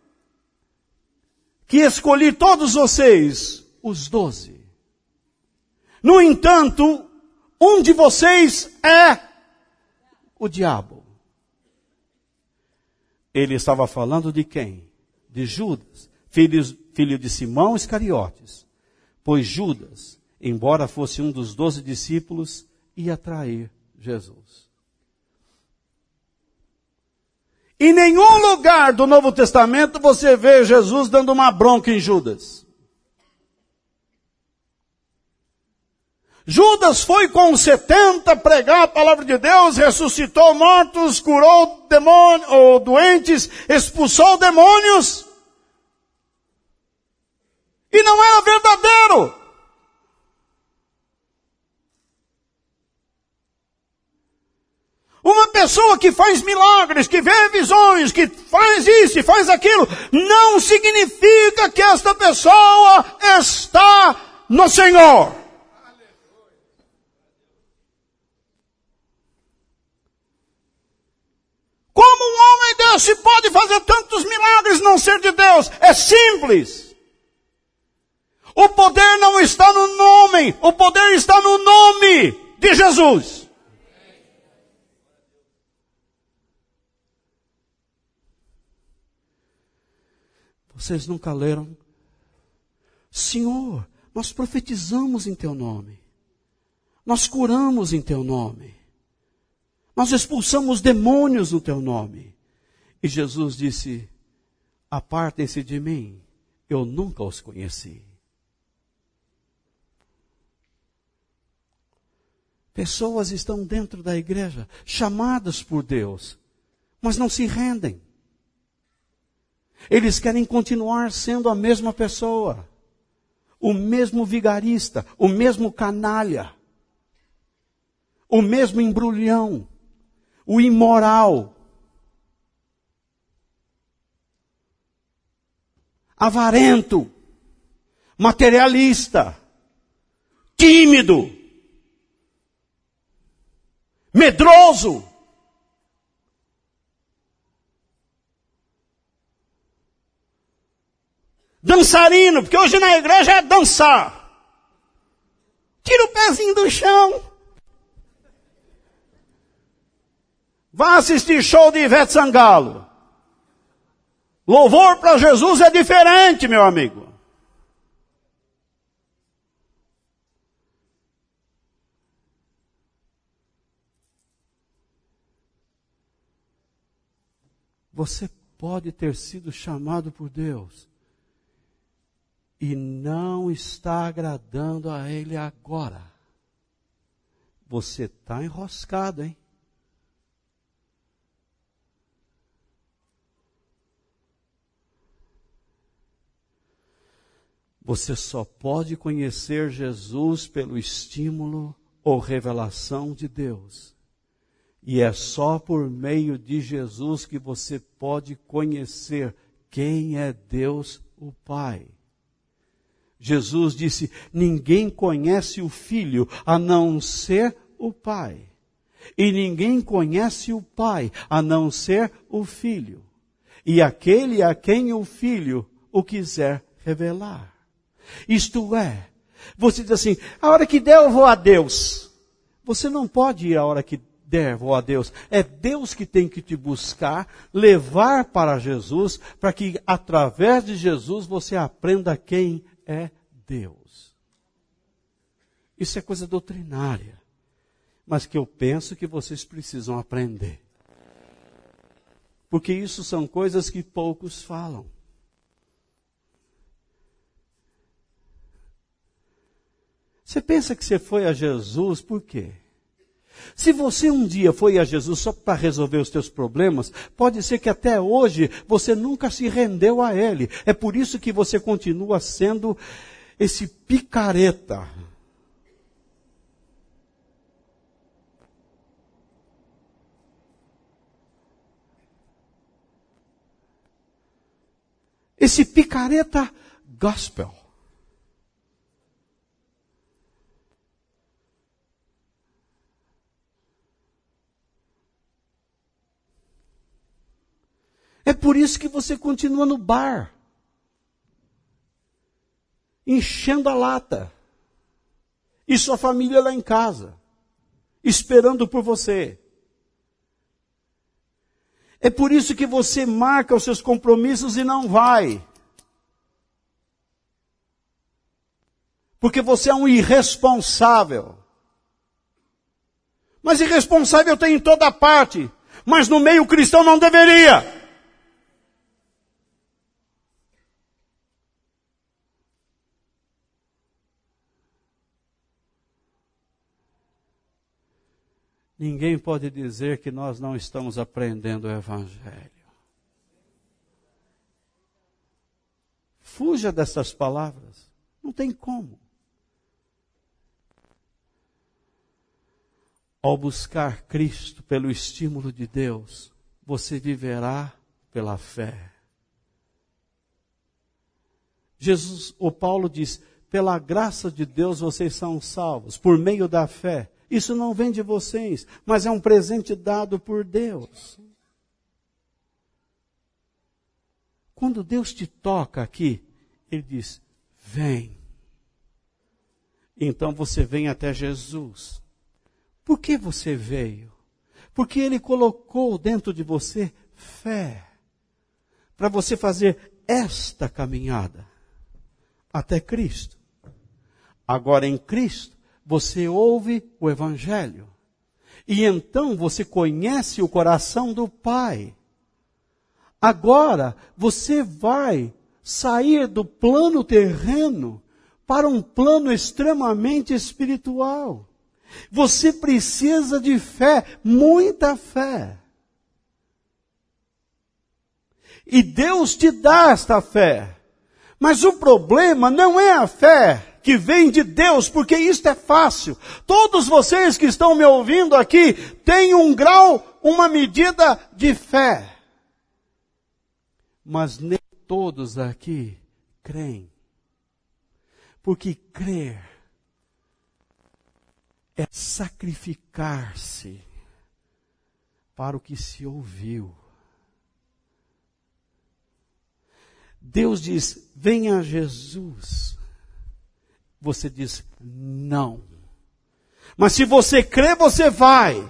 que escolhi todos vocês, os 12. No entanto, um de vocês é o diabo. Ele estava falando de quem? De Judas, filho de Simão Iscariotes. Pois Judas, embora fosse um dos 12 discípulos, ia trair Jesus. Em nenhum lugar do Novo Testamento você vê Jesus dando uma bronca em Judas. Judas foi com os 70 pregar a palavra de Deus, ressuscitou mortos, curou doentes, expulsou demônios. E não era verdadeiro. Uma pessoa que faz milagres, que vê visões, que faz isso e faz aquilo, não significa que esta pessoa está no Senhor. Como um homem desse pode fazer tantos milagres e não ser de Deus? É simples. O poder não está no nome, o poder está no nome de Jesus. Vocês nunca leram? Senhor, nós profetizamos em Teu nome. Nós curamos em Teu nome. Nós expulsamos demônios no Teu nome. E Jesus disse, apartem-se de mim, eu nunca os conheci. Pessoas estão dentro da igreja, chamadas por Deus, mas não se rendem. Eles querem continuar sendo a mesma pessoa, o mesmo vigarista, o mesmo canalha, o mesmo embrulhão, o imoral, avarento, materialista, tímido, medroso. Dançarino, porque hoje na igreja é dançar. Tira o pezinho do chão. Vá assistir show de Ivete Sangalo. Louvor para Jesus é diferente, meu amigo. Você pode ter sido chamado por Deus e não está agradando a Ele agora. Você está enroscado, hein? Você só pode conhecer Jesus pelo estímulo ou revelação de Deus. E é só por meio de Jesus que você pode conhecer quem é Deus o Pai. Jesus disse, ninguém conhece o Filho a não ser o Pai. E ninguém conhece o Pai a não ser o Filho. E aquele a quem o Filho o quiser revelar. Isto é, você diz assim, a hora que der eu vou a Deus. Você não pode ir a hora que der vou a Deus. É Deus que tem que te buscar, levar para Jesus, para que através de Jesus você aprenda quem é Deus. Isso é coisa doutrinária, mas que eu penso que vocês precisam aprender. Porque isso são coisas que poucos falam. Você pensa que você foi a Jesus por quê? Se você um dia foi a Jesus só para resolver os teus problemas, pode ser que até hoje você nunca se rendeu a Ele. É por isso que você continua sendo esse picareta. Esse picareta gospel. É por isso que você continua no bar, enchendo a lata, e sua família lá em casa, esperando por você. É por isso que você marca os seus compromissos e não vai. Porque você é um irresponsável. Mas irresponsável tem em toda parte, mas no meio cristão não deveria. ninguém pode dizer que nós não estamos aprendendo o Evangelho. Fuja dessas palavras. Não tem como. Ao buscar Cristo pelo estímulo de Deus, você viverá pela fé. O Paulo diz, pela graça de Deus vocês são salvos, por meio da fé. Isso não vem de vocês, mas é um presente dado por Deus. Quando Deus te toca aqui, Ele diz, vem. Então você vem até Jesus. Por que você veio? Porque Ele colocou dentro de você fé. Para você fazer esta caminhada até Cristo. Agora em Cristo, você ouve o Evangelho. E então você conhece o coração do Pai. Agora você vai sair do plano terreno para um plano extremamente espiritual. Você precisa de fé, muita fé. E Deus te dá esta fé. Mas o problema não é a fé que vem de Deus, porque isso é fácil. Todos vocês que estão me ouvindo aqui têm um grau, uma medida de fé. Mas nem todos aqui creem. Porque crer é sacrificar-se para o que se ouviu. Deus diz, venha a Jesus. Você diz, não. Mas se você crê, você vai.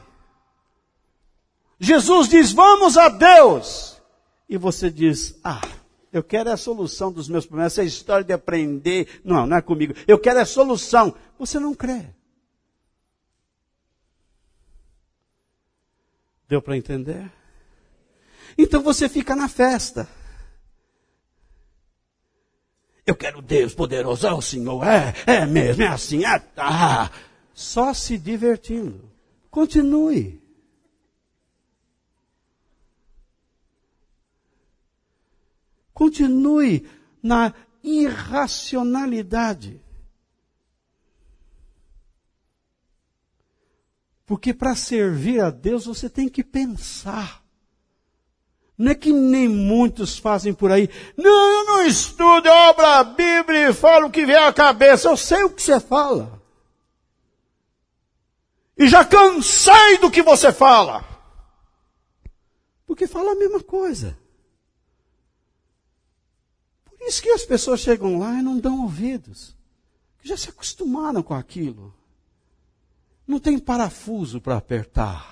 Jesus diz, vamos a Deus. E você diz, eu quero a solução dos meus problemas. Essa história de aprender, não é comigo. Eu quero a solução. Você não crê. Deu para entender? Então você fica na festa. Eu quero Deus poderoso, o Senhor, é mesmo, é assim, só se divertindo. Continue. Continue na irracionalidade. Porque para servir a Deus você tem que pensar. Não é que nem muitos fazem por aí. Não, eu não estudo, eu abro a Bíblia e falo o que vem à cabeça. Eu sei o que você fala. E já cansei do que você fala. Porque fala a mesma coisa. Por isso que as pessoas chegam lá e não dão ouvidos. Já se acostumaram com aquilo. Não tem parafuso para apertar.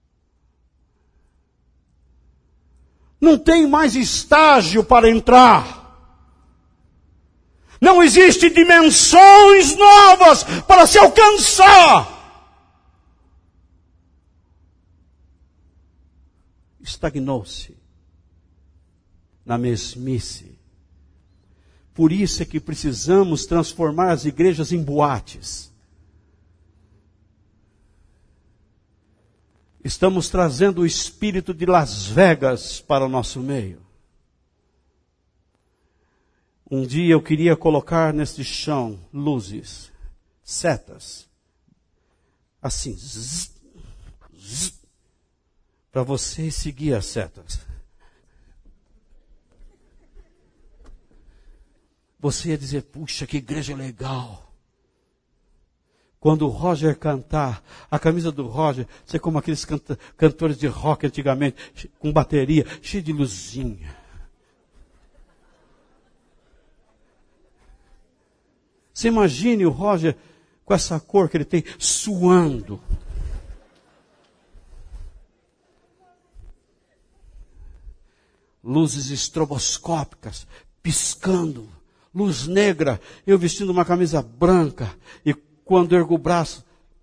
Não tem mais estágio para entrar. Não existe dimensões novas para se alcançar. Estagnou-se na mesmice. Por isso é que precisamos transformar as igrejas em boates. Estamos trazendo o espírito de Las Vegas para o nosso meio. Um dia eu queria colocar neste chão luzes, setas, assim, para você seguir as setas. Você ia dizer, puxa, que igreja legal. Quando o Roger cantar, a camisa do Roger, ser como aqueles cantores de rock antigamente, com bateria, cheio de luzinha. Você imagine o Roger com essa cor que ele tem, suando. Luzes estroboscópicas, piscando. Luz negra, eu vestindo uma camisa branca e quando ergo o braço.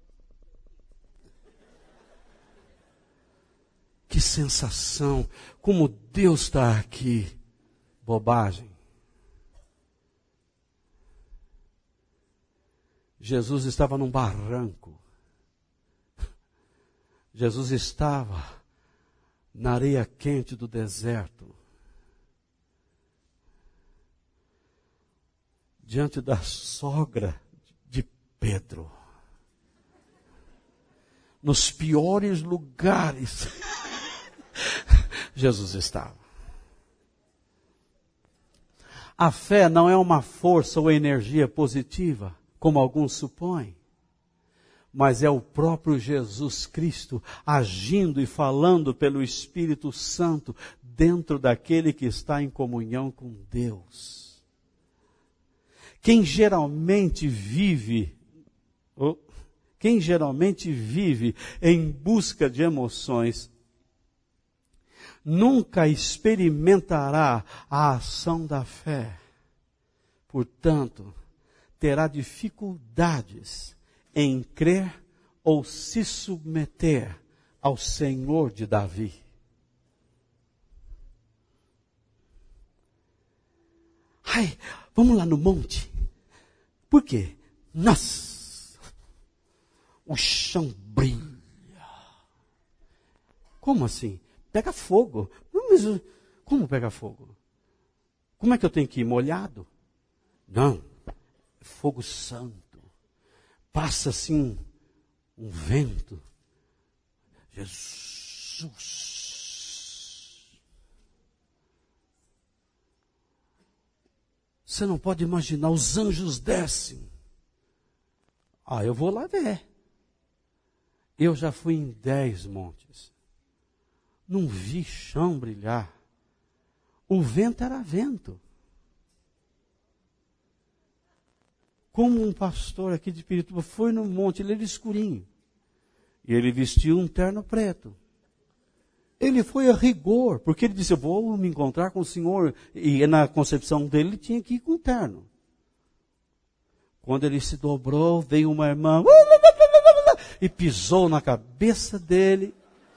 Que sensação, como Deus está aqui. Bobagem. Jesus estava num barranco. Jesus estava na areia quente do deserto, diante da sogra de Pedro, nos piores lugares, Jesus estava. A fé não é uma força ou energia positiva, como alguns supõem, mas é o próprio Jesus Cristo agindo e falando pelo Espírito Santo dentro daquele que está em comunhão com Deus. Quem geralmente vive em busca de emoções, nunca experimentará a ação da fé. Portanto, terá dificuldades em crer ou se submeter ao Senhor de Davi. Ai, vamos lá no monte. Por quê? Nossa, o chão brilha. Como assim? Pega fogo. Mas como pega fogo? Como é que eu tenho que ir molhado? Não, fogo santo. Passa assim um vento. Jesus. Você não pode imaginar, os anjos descem. Eu vou lá ver. Eu já fui em 10 montes. Não vi chão brilhar. O vento era vento. Como um pastor aqui de Pirituba foi no monte, ele era escurinho. E ele vestiu um terno preto. Ele foi a rigor, porque ele disse, eu vou me encontrar com o Senhor. E na concepção dele, ele tinha que ir com terno. Quando ele se dobrou, veio uma irmã e pisou na cabeça dele.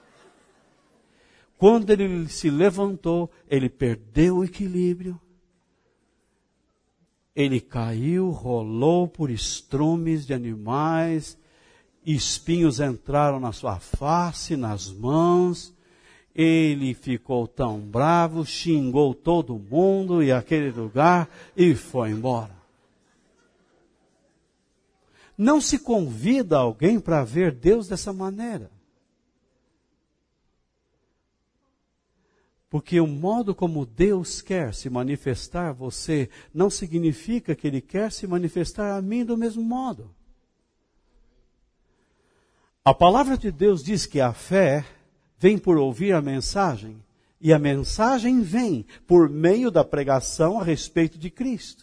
Quando ele se levantou, ele perdeu o equilíbrio. Ele caiu, rolou por estrumes de animais, espinhos entraram na sua face, nas mãos. Ele ficou tão bravo, xingou todo mundo e aquele lugar e foi embora. Não se convida alguém para ver Deus dessa maneira. Porque o modo como Deus quer se manifestar a você, não significa que Ele quer se manifestar a mim do mesmo modo. A palavra de Deus diz que a fé vem por ouvir a mensagem, e a mensagem vem por meio da pregação a respeito de Cristo.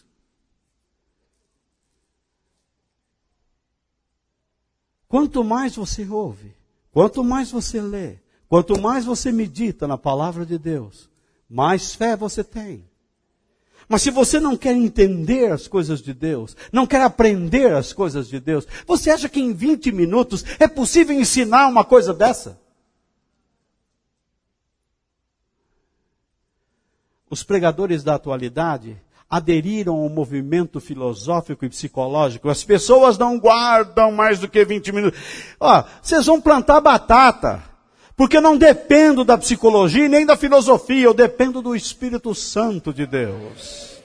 Quanto mais você ouve, quanto mais você lê, quanto mais você medita na palavra de Deus, mais fé você tem. Mas se você não quer entender as coisas de Deus, não quer aprender as coisas de Deus, você acha que em 20 minutos é possível ensinar uma coisa dessa? Os pregadores da atualidade aderiram ao movimento filosófico e psicológico. As pessoas não guardam mais do que 20 minutos. Vocês vão plantar batata. Porque eu não dependo da psicologia nem da filosofia, eu dependo do Espírito Santo de Deus.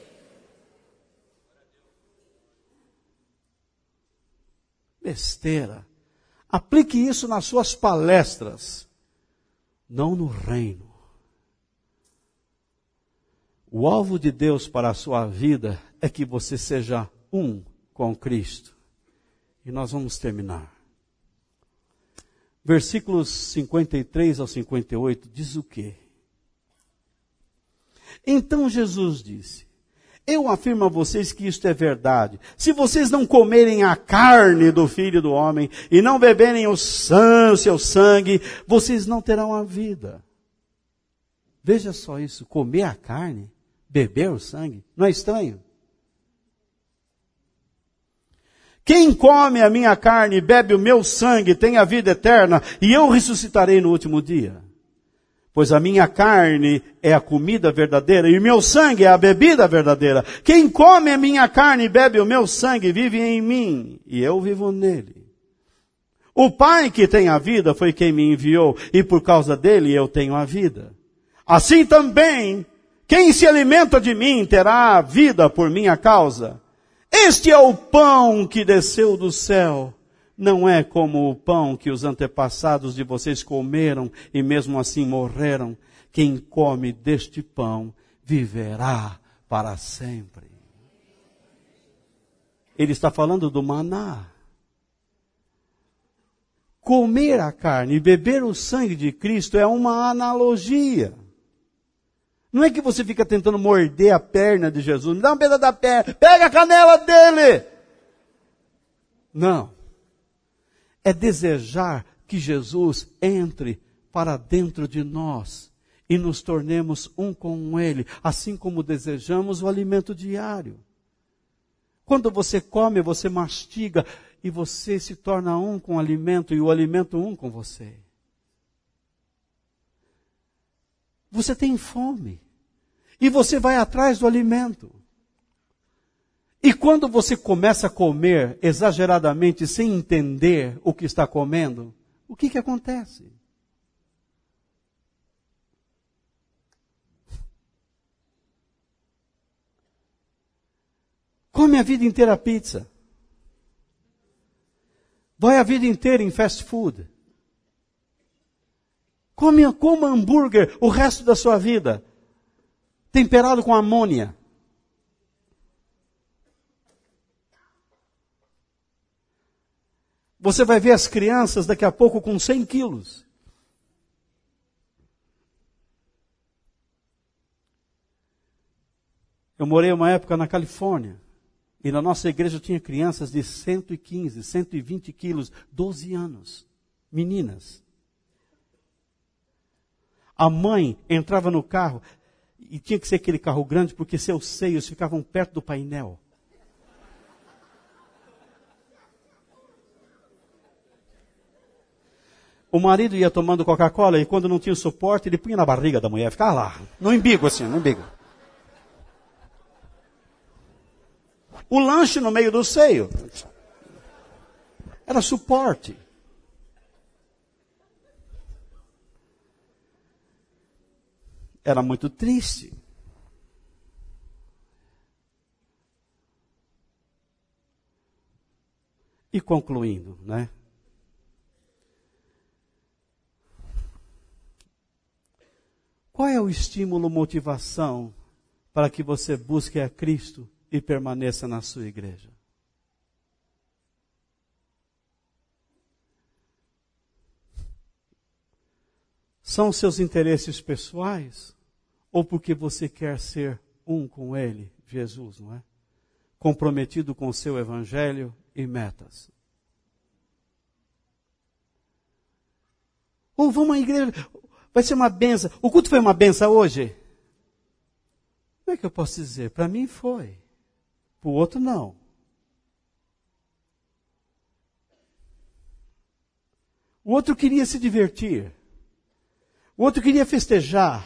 Besteira. Aplique isso nas suas palestras, não no reino. O alvo de Deus para a sua vida é que você seja um com Cristo. E nós vamos terminar. Versículos 53 ao 58 diz o quê? Então Jesus disse, eu afirmo a vocês que isto é verdade. Se vocês não comerem a carne do Filho do Homem e não beberem o seu sangue, vocês não terão a vida. Veja só isso, comer a carne, beber o sangue, não é estranho? Quem come a minha carne e bebe o meu sangue tem a vida eterna, e eu ressuscitarei no último dia. Pois a minha carne é a comida verdadeira, e o meu sangue é a bebida verdadeira. Quem come a minha carne e bebe o meu sangue vive em mim, e eu vivo nele. O Pai que tem a vida foi quem me enviou, e por causa dele eu tenho a vida. Assim também, quem se alimenta de mim terá vida por minha causa. Este é o pão que desceu do céu. Não é como o pão que os antepassados de vocês comeram e mesmo assim morreram. Quem come deste pão viverá para sempre. Ele está falando do maná. Comer a carne e beber o sangue de Cristo é uma analogia. Não é que você fica tentando morder a perna de Jesus. Me dá um pedaço da perna. Pega a canela dele. Não. É desejar que Jesus entre para dentro de nós e nos tornemos um com Ele, assim como desejamos o alimento diário. Quando você come, você mastiga e você se torna um com o alimento e o alimento um com você. Você tem fome e você vai atrás do alimento. E quando você começa a comer exageradamente sem entender o que está comendo, o que acontece? Come a vida inteira pizza. Vai a vida inteira em fast food. Coma hambúrguer o resto da sua vida, temperado com amônia. Você vai ver as crianças daqui a pouco com 100 quilos. Eu morei uma época na Califórnia. E na nossa igreja tinha crianças de 115, 120 quilos, 12 anos. Meninas. A mãe entrava no carro, e tinha que ser aquele carro grande, porque seus seios ficavam perto do painel. O marido ia tomando Coca-Cola, e quando não tinha suporte, ele punha na barriga da mulher, ficava lá, no umbigo assim, no umbigo. O lanche no meio do seio. Era suporte. Era muito triste. E concluindo, né? Qual é o estímulo, motivação para que você busque a Cristo e permaneça na sua igreja? São os seus interesses pessoais? Ou porque você quer ser um com Ele, Jesus, não é? Comprometido com o seu evangelho e metas. Ou vamos à igreja, vai ser uma benção. O culto foi uma benção hoje? Como é que eu posso dizer? Para mim foi. Para o outro, não. O outro queria se divertir. O outro queria festejar.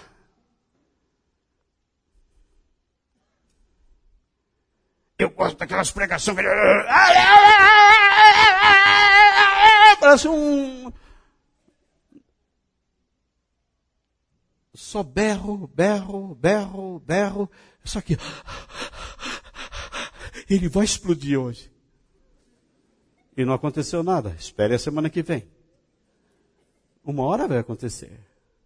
Eu gosto daquelas pregações. Parece um... Só berro. Só que... Ele vai explodir hoje. E não aconteceu nada. Espere a semana que vem. Uma hora vai acontecer.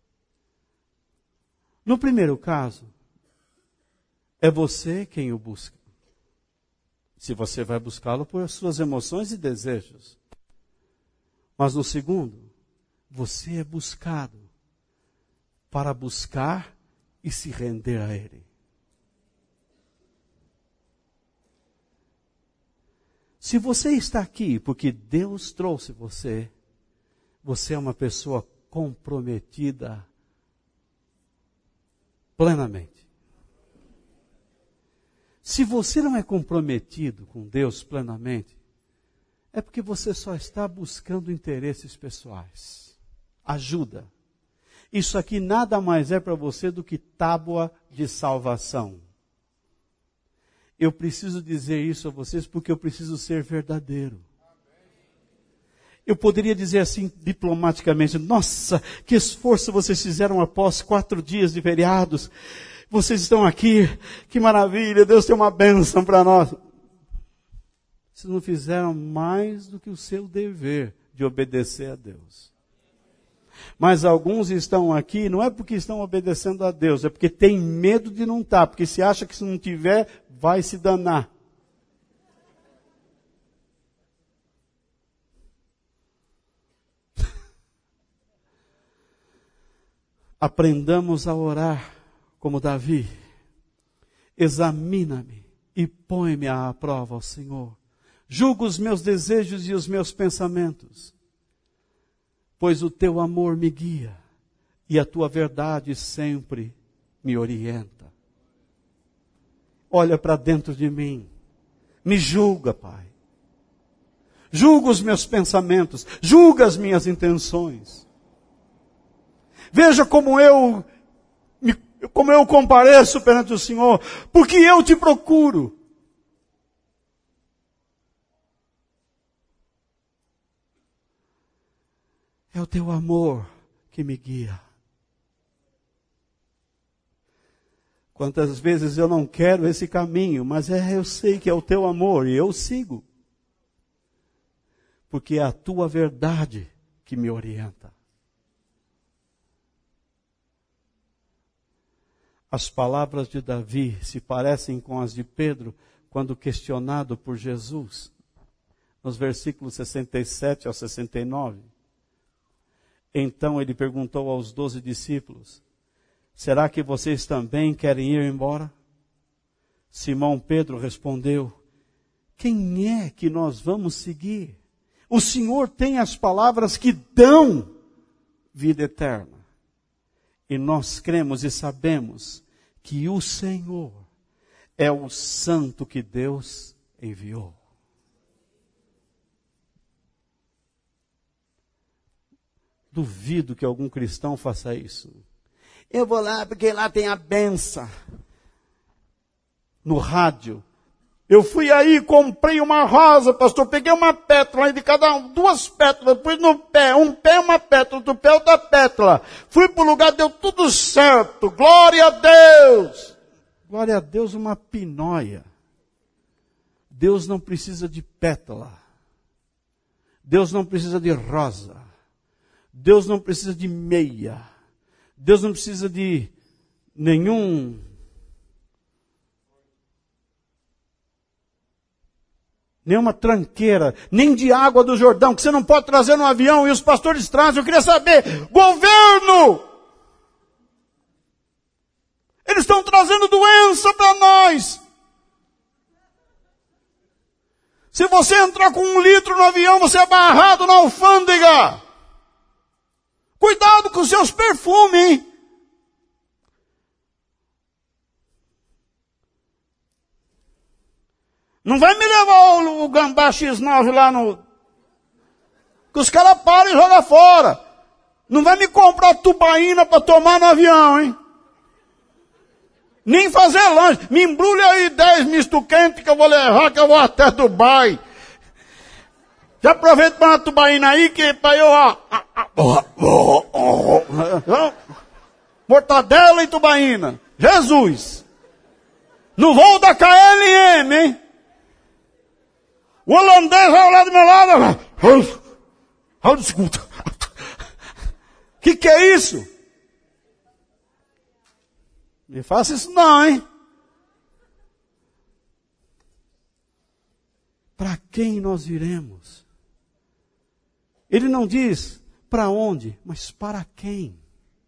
No primeiro caso, é você quem o busca. Se você vai buscá-lo por suas emoções e desejos. Mas no segundo, você é buscado para buscar e se render a Ele. Se você está aqui porque Deus trouxe você, você é uma pessoa comprometida plenamente. Se você não é comprometido com Deus plenamente, é porque você só está buscando interesses pessoais. Ajuda. Isso aqui nada mais é para você do que tábua de salvação. Eu preciso dizer isso a vocês porque eu preciso ser verdadeiro. Eu poderia dizer assim, diplomaticamente, nossa, que esforço vocês fizeram após 4 dias de feriados. Vocês estão aqui, que maravilha, Deus tem uma bênção para nós. Vocês não fizeram mais do que o seu dever de obedecer a Deus. Mas alguns estão aqui, não é porque estão obedecendo a Deus, é porque tem medo de não estar, porque se acha que se não tiver, vai se danar. Aprendamos a orar como Davi. Examina-me e põe-me à prova, ó Senhor. Julga os meus desejos e os meus pensamentos, pois o teu amor me guia e a tua verdade sempre me orienta. Olha para dentro de mim, me julga, Pai. Julga os meus pensamentos, julga as minhas intenções. Veja como eu compareço perante o Senhor, porque eu te procuro. É o teu amor que me guia. Quantas vezes eu não quero esse caminho, mas eu sei que é o teu amor e eu sigo. Porque é a tua verdade que me orienta. As palavras de Davi se parecem com as de Pedro quando questionado por Jesus. Nos versículos 67 ao 69. Então ele perguntou aos 12 discípulos, será que vocês também querem ir embora? Simão Pedro respondeu, quem é que nós vamos seguir? O Senhor tem as palavras que dão vida eterna. E nós cremos e sabemos que o Senhor é o santo que Deus enviou. Duvido que algum cristão faça isso. Eu vou lá porque lá tem a benção. No rádio. Eu fui aí, comprei uma rosa, pastor, peguei uma pétala de cada um, 2 pétalas, pus no pé, um pé uma pétala, outro pé outra pétala. Fui para o lugar, deu tudo certo, glória a Deus. Glória a Deus, uma pinóia. Deus não precisa de pétala. Deus não precisa de rosa. Deus não precisa de meia. Deus não precisa de nenhuma tranqueira, nem de água do Jordão, que você não pode trazer no avião e os pastores trazem. Eu queria saber, governo! Eles estão trazendo doença para nós. Se você entrar com 1 litro no avião, você é barrado na alfândega. Cuidado com os seus perfumes, hein? Não vai me levar o Gambá X9 lá no... que os caras param e jogam fora. Não vai me comprar tubaína para tomar no avião, hein? Nem fazer lanche. Me embrulha aí 10 misto quente que eu vou levar, que eu vou até Dubai. Já aproveita para uma tubaína aí, que para eu... mortadela e tubaína. Jesus! No voo da KLM, hein? O holandês vai lá do meu lado. Que é isso? Me faça isso não, hein? Para quem nós iremos? Ele não diz para onde, mas para quem?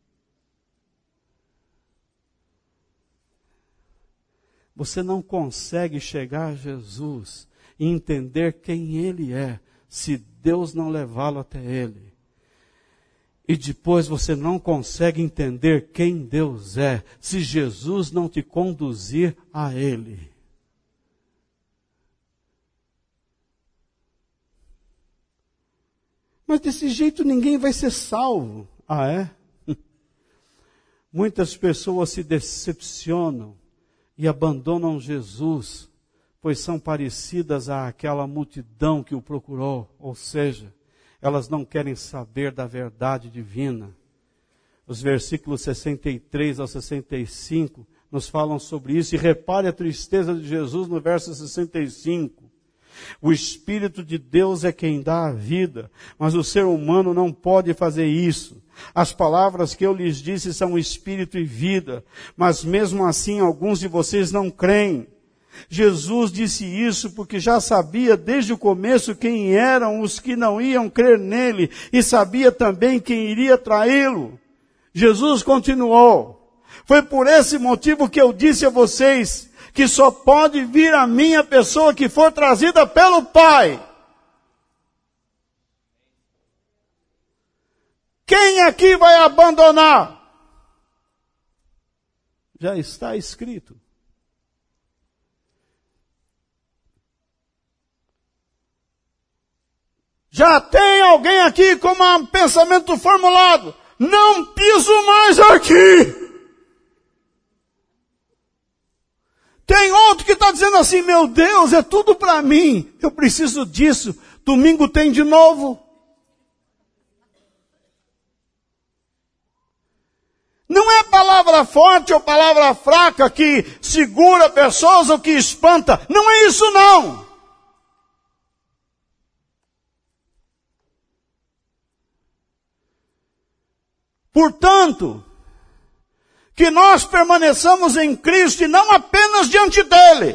Você não consegue chegar a Jesus e entender quem Ele é, se Deus não levá-lo até Ele. E depois você não consegue entender quem Deus é, se Jesus não te conduzir a Ele. Mas desse jeito ninguém vai ser salvo. Ah, é? Muitas pessoas se decepcionam e abandonam Jesus, pois são parecidas àquela multidão que o procurou. Ou seja, Elas não querem saber da verdade divina. Os versículos 63 ao 65 nos falam sobre isso. E repare a tristeza de Jesus no verso 65. O Espírito de Deus é quem dá a vida, mas o ser humano não pode fazer isso. As palavras que eu lhes disse são espírito e vida, mas mesmo assim alguns de vocês não creem. Jesus disse isso porque já sabia desde o começo quem eram os que não iam crer nele e sabia também quem iria traí-lo. Jesus continuou: foi por esse motivo que eu disse a vocês que só pode vir a mim a pessoa que for trazida pelo Pai. Quem aqui vai abandonar? Já está escrito. Já tem alguém aqui com um pensamento formulado: não piso mais aqui. Tem outro que está dizendo assim: meu Deus, é tudo para mim, eu preciso disso, domingo tem de novo. Não é palavra forte ou palavra fraca que segura pessoas ou que espanta. Não é isso não. Portanto, que nós permaneçamos em Cristo e não apenas diante dele.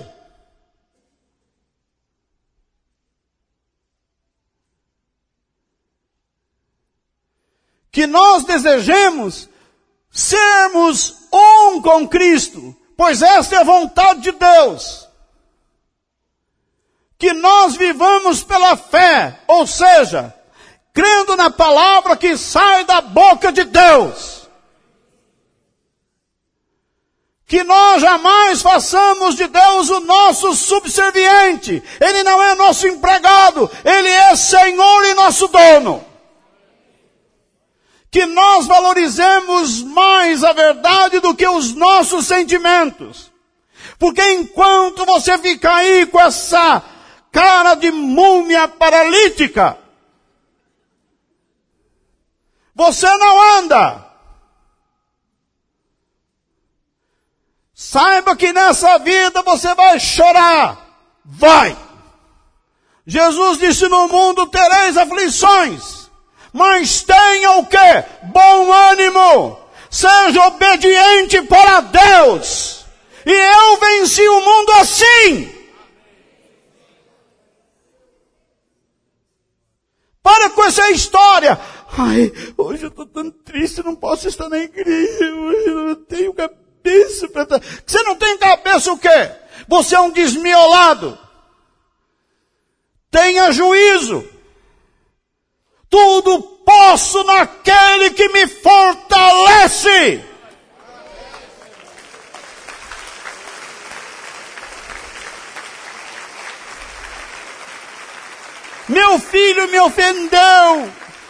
Que nós desejemos sermos um com Cristo, pois esta é a vontade de Deus. Que nós vivamos pela fé, ou seja, crendo na palavra que sai da boca de Deus. Que nós jamais façamos de Deus o nosso subserviente. Ele não é nosso empregado, Ele é Senhor e nosso dono. Que nós valorizemos mais a verdade do que os nossos sentimentos. Porque enquanto você fica aí com essa cara de múmia paralítica, você não anda. Saiba que nessa vida você vai chorar. Vai. Jesus disse: no mundo tereis aflições. Mas tenha o quê? Bom ânimo. Seja obediente para Deus. E eu venci o mundo assim. Para com essa história. Ai, hoje eu estou tão triste, não posso estar na igreja. Hoje eu não tenho cabeça para estar. Você não tem cabeça o quê? Você é um desmiolado. Tenha juízo. Tudo posso naquele que me fortalece. Meu filho me ofendeu.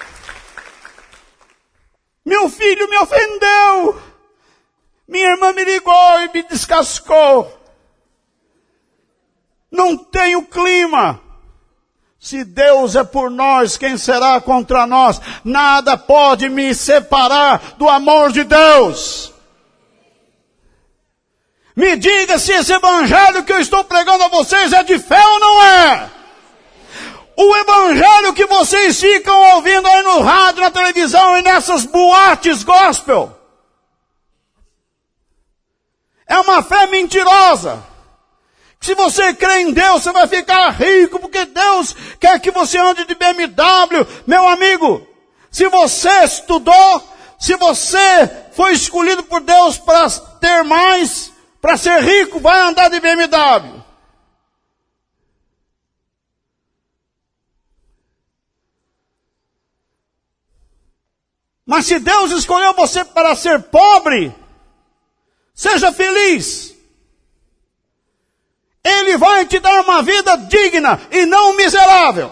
Meu filho me ofendeu. Minha irmã me ligou e me descascou. Não tenho clima. Se Deus é por nós, quem será contra nós? Nada pode me separar do amor de Deus. Me diga se esse evangelho que eu estou pregando a vocês é de fé ou não é. O evangelho que vocês ficam ouvindo aí no rádio, na televisão e nessas boates gospel é uma fé mentirosa. Se você crê em Deus, você vai ficar rico, porque Deus quer que você ande de BMW. Meu amigo, se você estudou, se você foi escolhido por Deus para ter mais, para ser rico, vai andar de BMW. Mas se Deus escolheu você para ser pobre, seja feliz. Ele vai te dar uma vida digna e não miserável.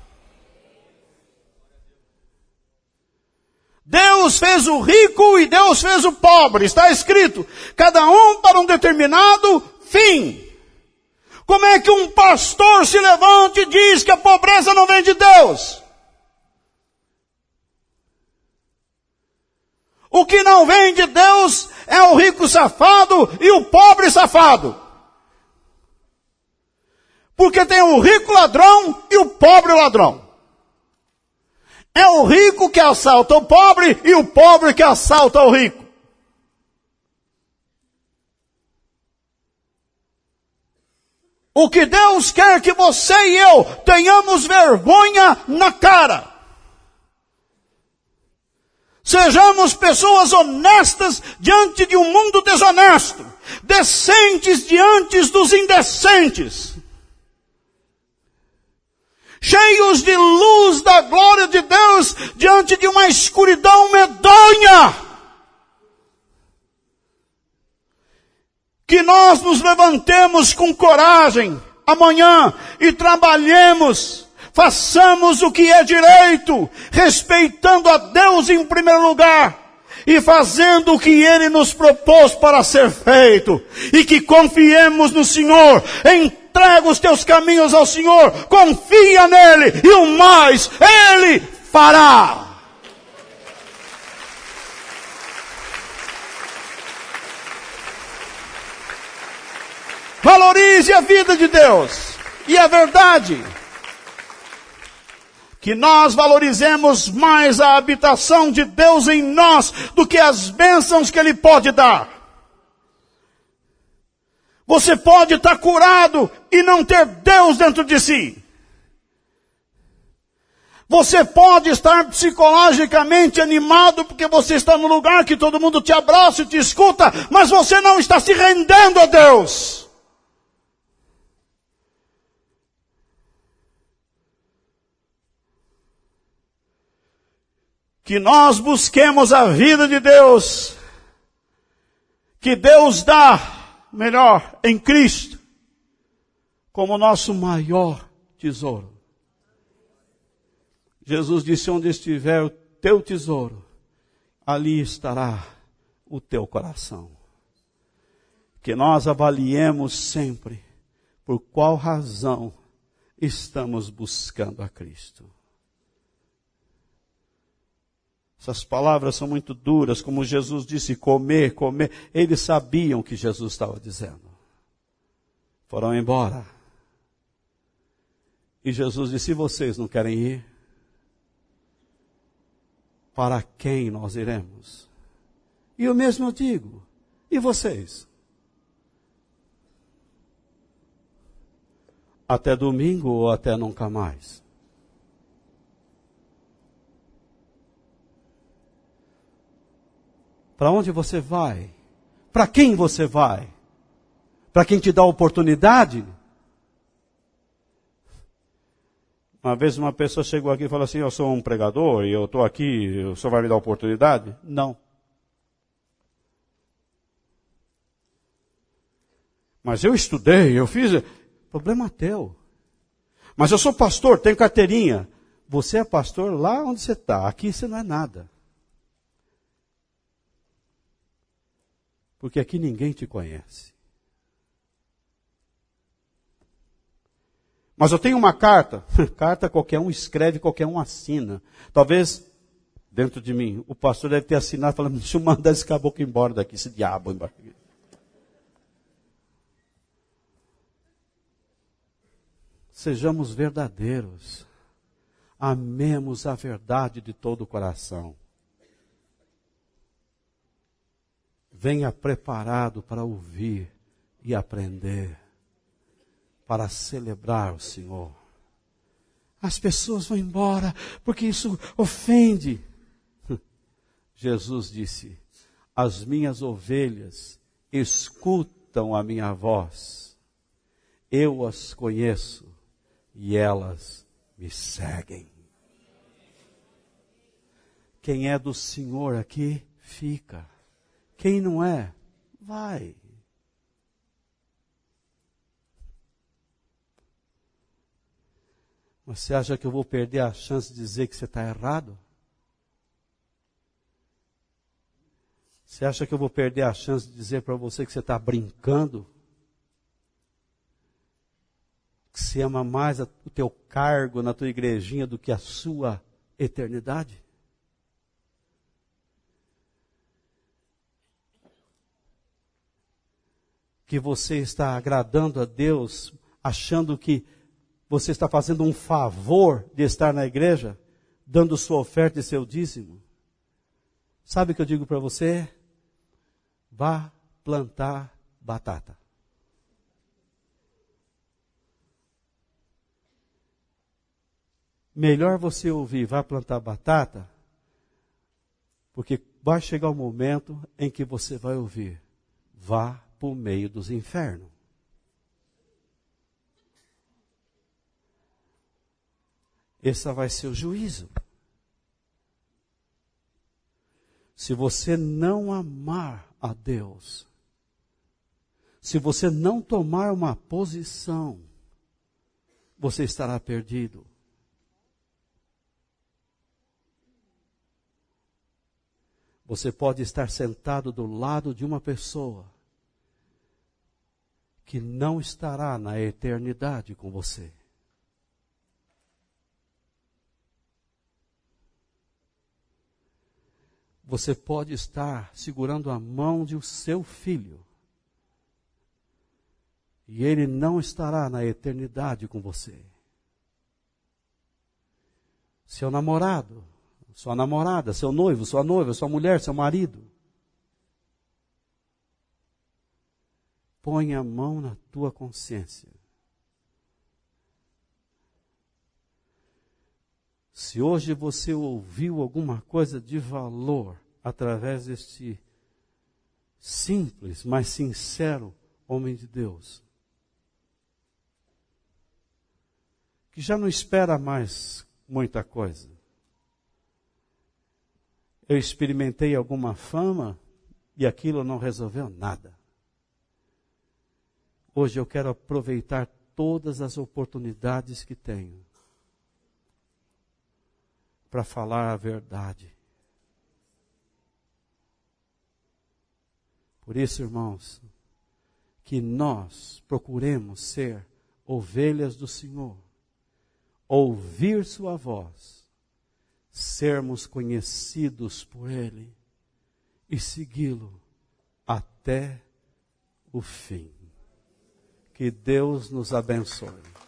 Deus fez o rico e Deus fez o pobre. Está escrito, cada um para um determinado fim. Como é que um pastor se levanta e diz que a pobreza não vem de Deus? O que não vem de Deus é o rico safado e o pobre safado. Porque tem o rico ladrão e o pobre ladrão. É o rico que assalta o pobre e o pobre que assalta o rico. O que Deus quer que você e eu tenhamos vergonha na cara. Sejamos pessoas honestas diante de um mundo desonesto. Decentes diante dos indecentes. Cheios de luz da glória de Deus diante de uma escuridão medonha. Que nós nos levantemos com coragem amanhã e trabalhemos, façamos o que é direito, respeitando a Deus em primeiro lugar e fazendo o que Ele nos propôs para ser feito. E que confiemos no Senhor. Entrega os teus caminhos ao Senhor, confia nele e o mais Ele fará. Valorize a vida de Deus. E é verdade que nós valorizemos mais a habitação de Deus em nós do que as bênçãos que Ele pode dar. Você pode estar curado e não ter Deus dentro de si. Você pode estar psicologicamente animado porque você está no lugar que todo mundo te abraça e te escuta, mas você não está se rendendo a Deus. Que nós busquemos a vida de Deus, que Deus dá, melhor, em Cristo, como nosso maior tesouro. Jesus disse, onde estiver o teu tesouro, ali estará o teu coração. Que nós avaliemos sempre por qual razão estamos buscando a Cristo. Essas palavras são muito duras, como Jesus disse, comer, comer. Eles sabiam o que Jesus estava dizendo. Foram embora. E Jesus disse, se vocês não querem ir, para quem nós iremos? E eu mesmo digo, e vocês? Até domingo ou até nunca mais? Para onde você vai? Para quem você vai? Para quem te dá oportunidade? Uma vez uma pessoa chegou aqui e falou assim, eu sou um pregador e eu estou aqui, o senhor vai me dar oportunidade? Não. Mas eu estudei, eu fiz... Problema teu. Mas eu sou pastor, tenho carteirinha. Você é pastor lá onde você está, aqui você não é nada. Porque aqui ninguém te conhece. Mas eu tenho uma carta. Carta qualquer um escreve, qualquer um assina. Talvez, dentro de mim, o pastor deve ter assinado, falando, deixa eu mandar esse caboclo embora daqui, esse diabo embora daqui. Sejamos verdadeiros. Amemos a verdade de todo o coração. Venha preparado para ouvir e aprender, para celebrar o Senhor. As pessoas vão embora porque isso ofende. Jesus disse, as minhas ovelhas escutam a minha voz, eu as conheço e elas me seguem. Quem é do Senhor aqui, fica. Quem não é, vai. Você acha que eu vou perder a chance de dizer que você está errado? Você acha que eu vou perder a chance de dizer para você que você está brincando? Que você ama mais o teu cargo na tua igrejinha do que a sua eternidade? que você está agradando a Deus, achando que você está fazendo um favor de estar na igreja, dando sua oferta e seu dízimo? Sabe o que eu digo para você? Vá plantar batata. Melhor você ouvir, vá plantar batata, porque vai chegar o momento em que você vai ouvir, vá para o meio dos infernos. Esse vai ser o juízo. Se você não amar a Deus, se você não tomar uma posição, você estará perdido. Você pode estar sentado do lado de uma pessoa que não estará na eternidade com você. Você pode estar segurando a mão de seu filho e ele não estará na eternidade com você. Seu namorado, sua namorada, seu noivo, sua noiva, sua mulher, seu marido. Põe a mão na tua consciência. Se hoje você ouviu alguma coisa de valor através deste simples, mas sincero homem de Deus, que já não espera mais muita coisa. Eu experimentei alguma fama e aquilo não resolveu nada. Hoje eu quero aproveitar todas as oportunidades que tenho para falar a verdade. Por isso, irmãos, que nós procuremos ser ovelhas do Senhor, ouvir sua voz, sermos conhecidos por Ele e segui-lo até o fim. Que Deus nos abençoe.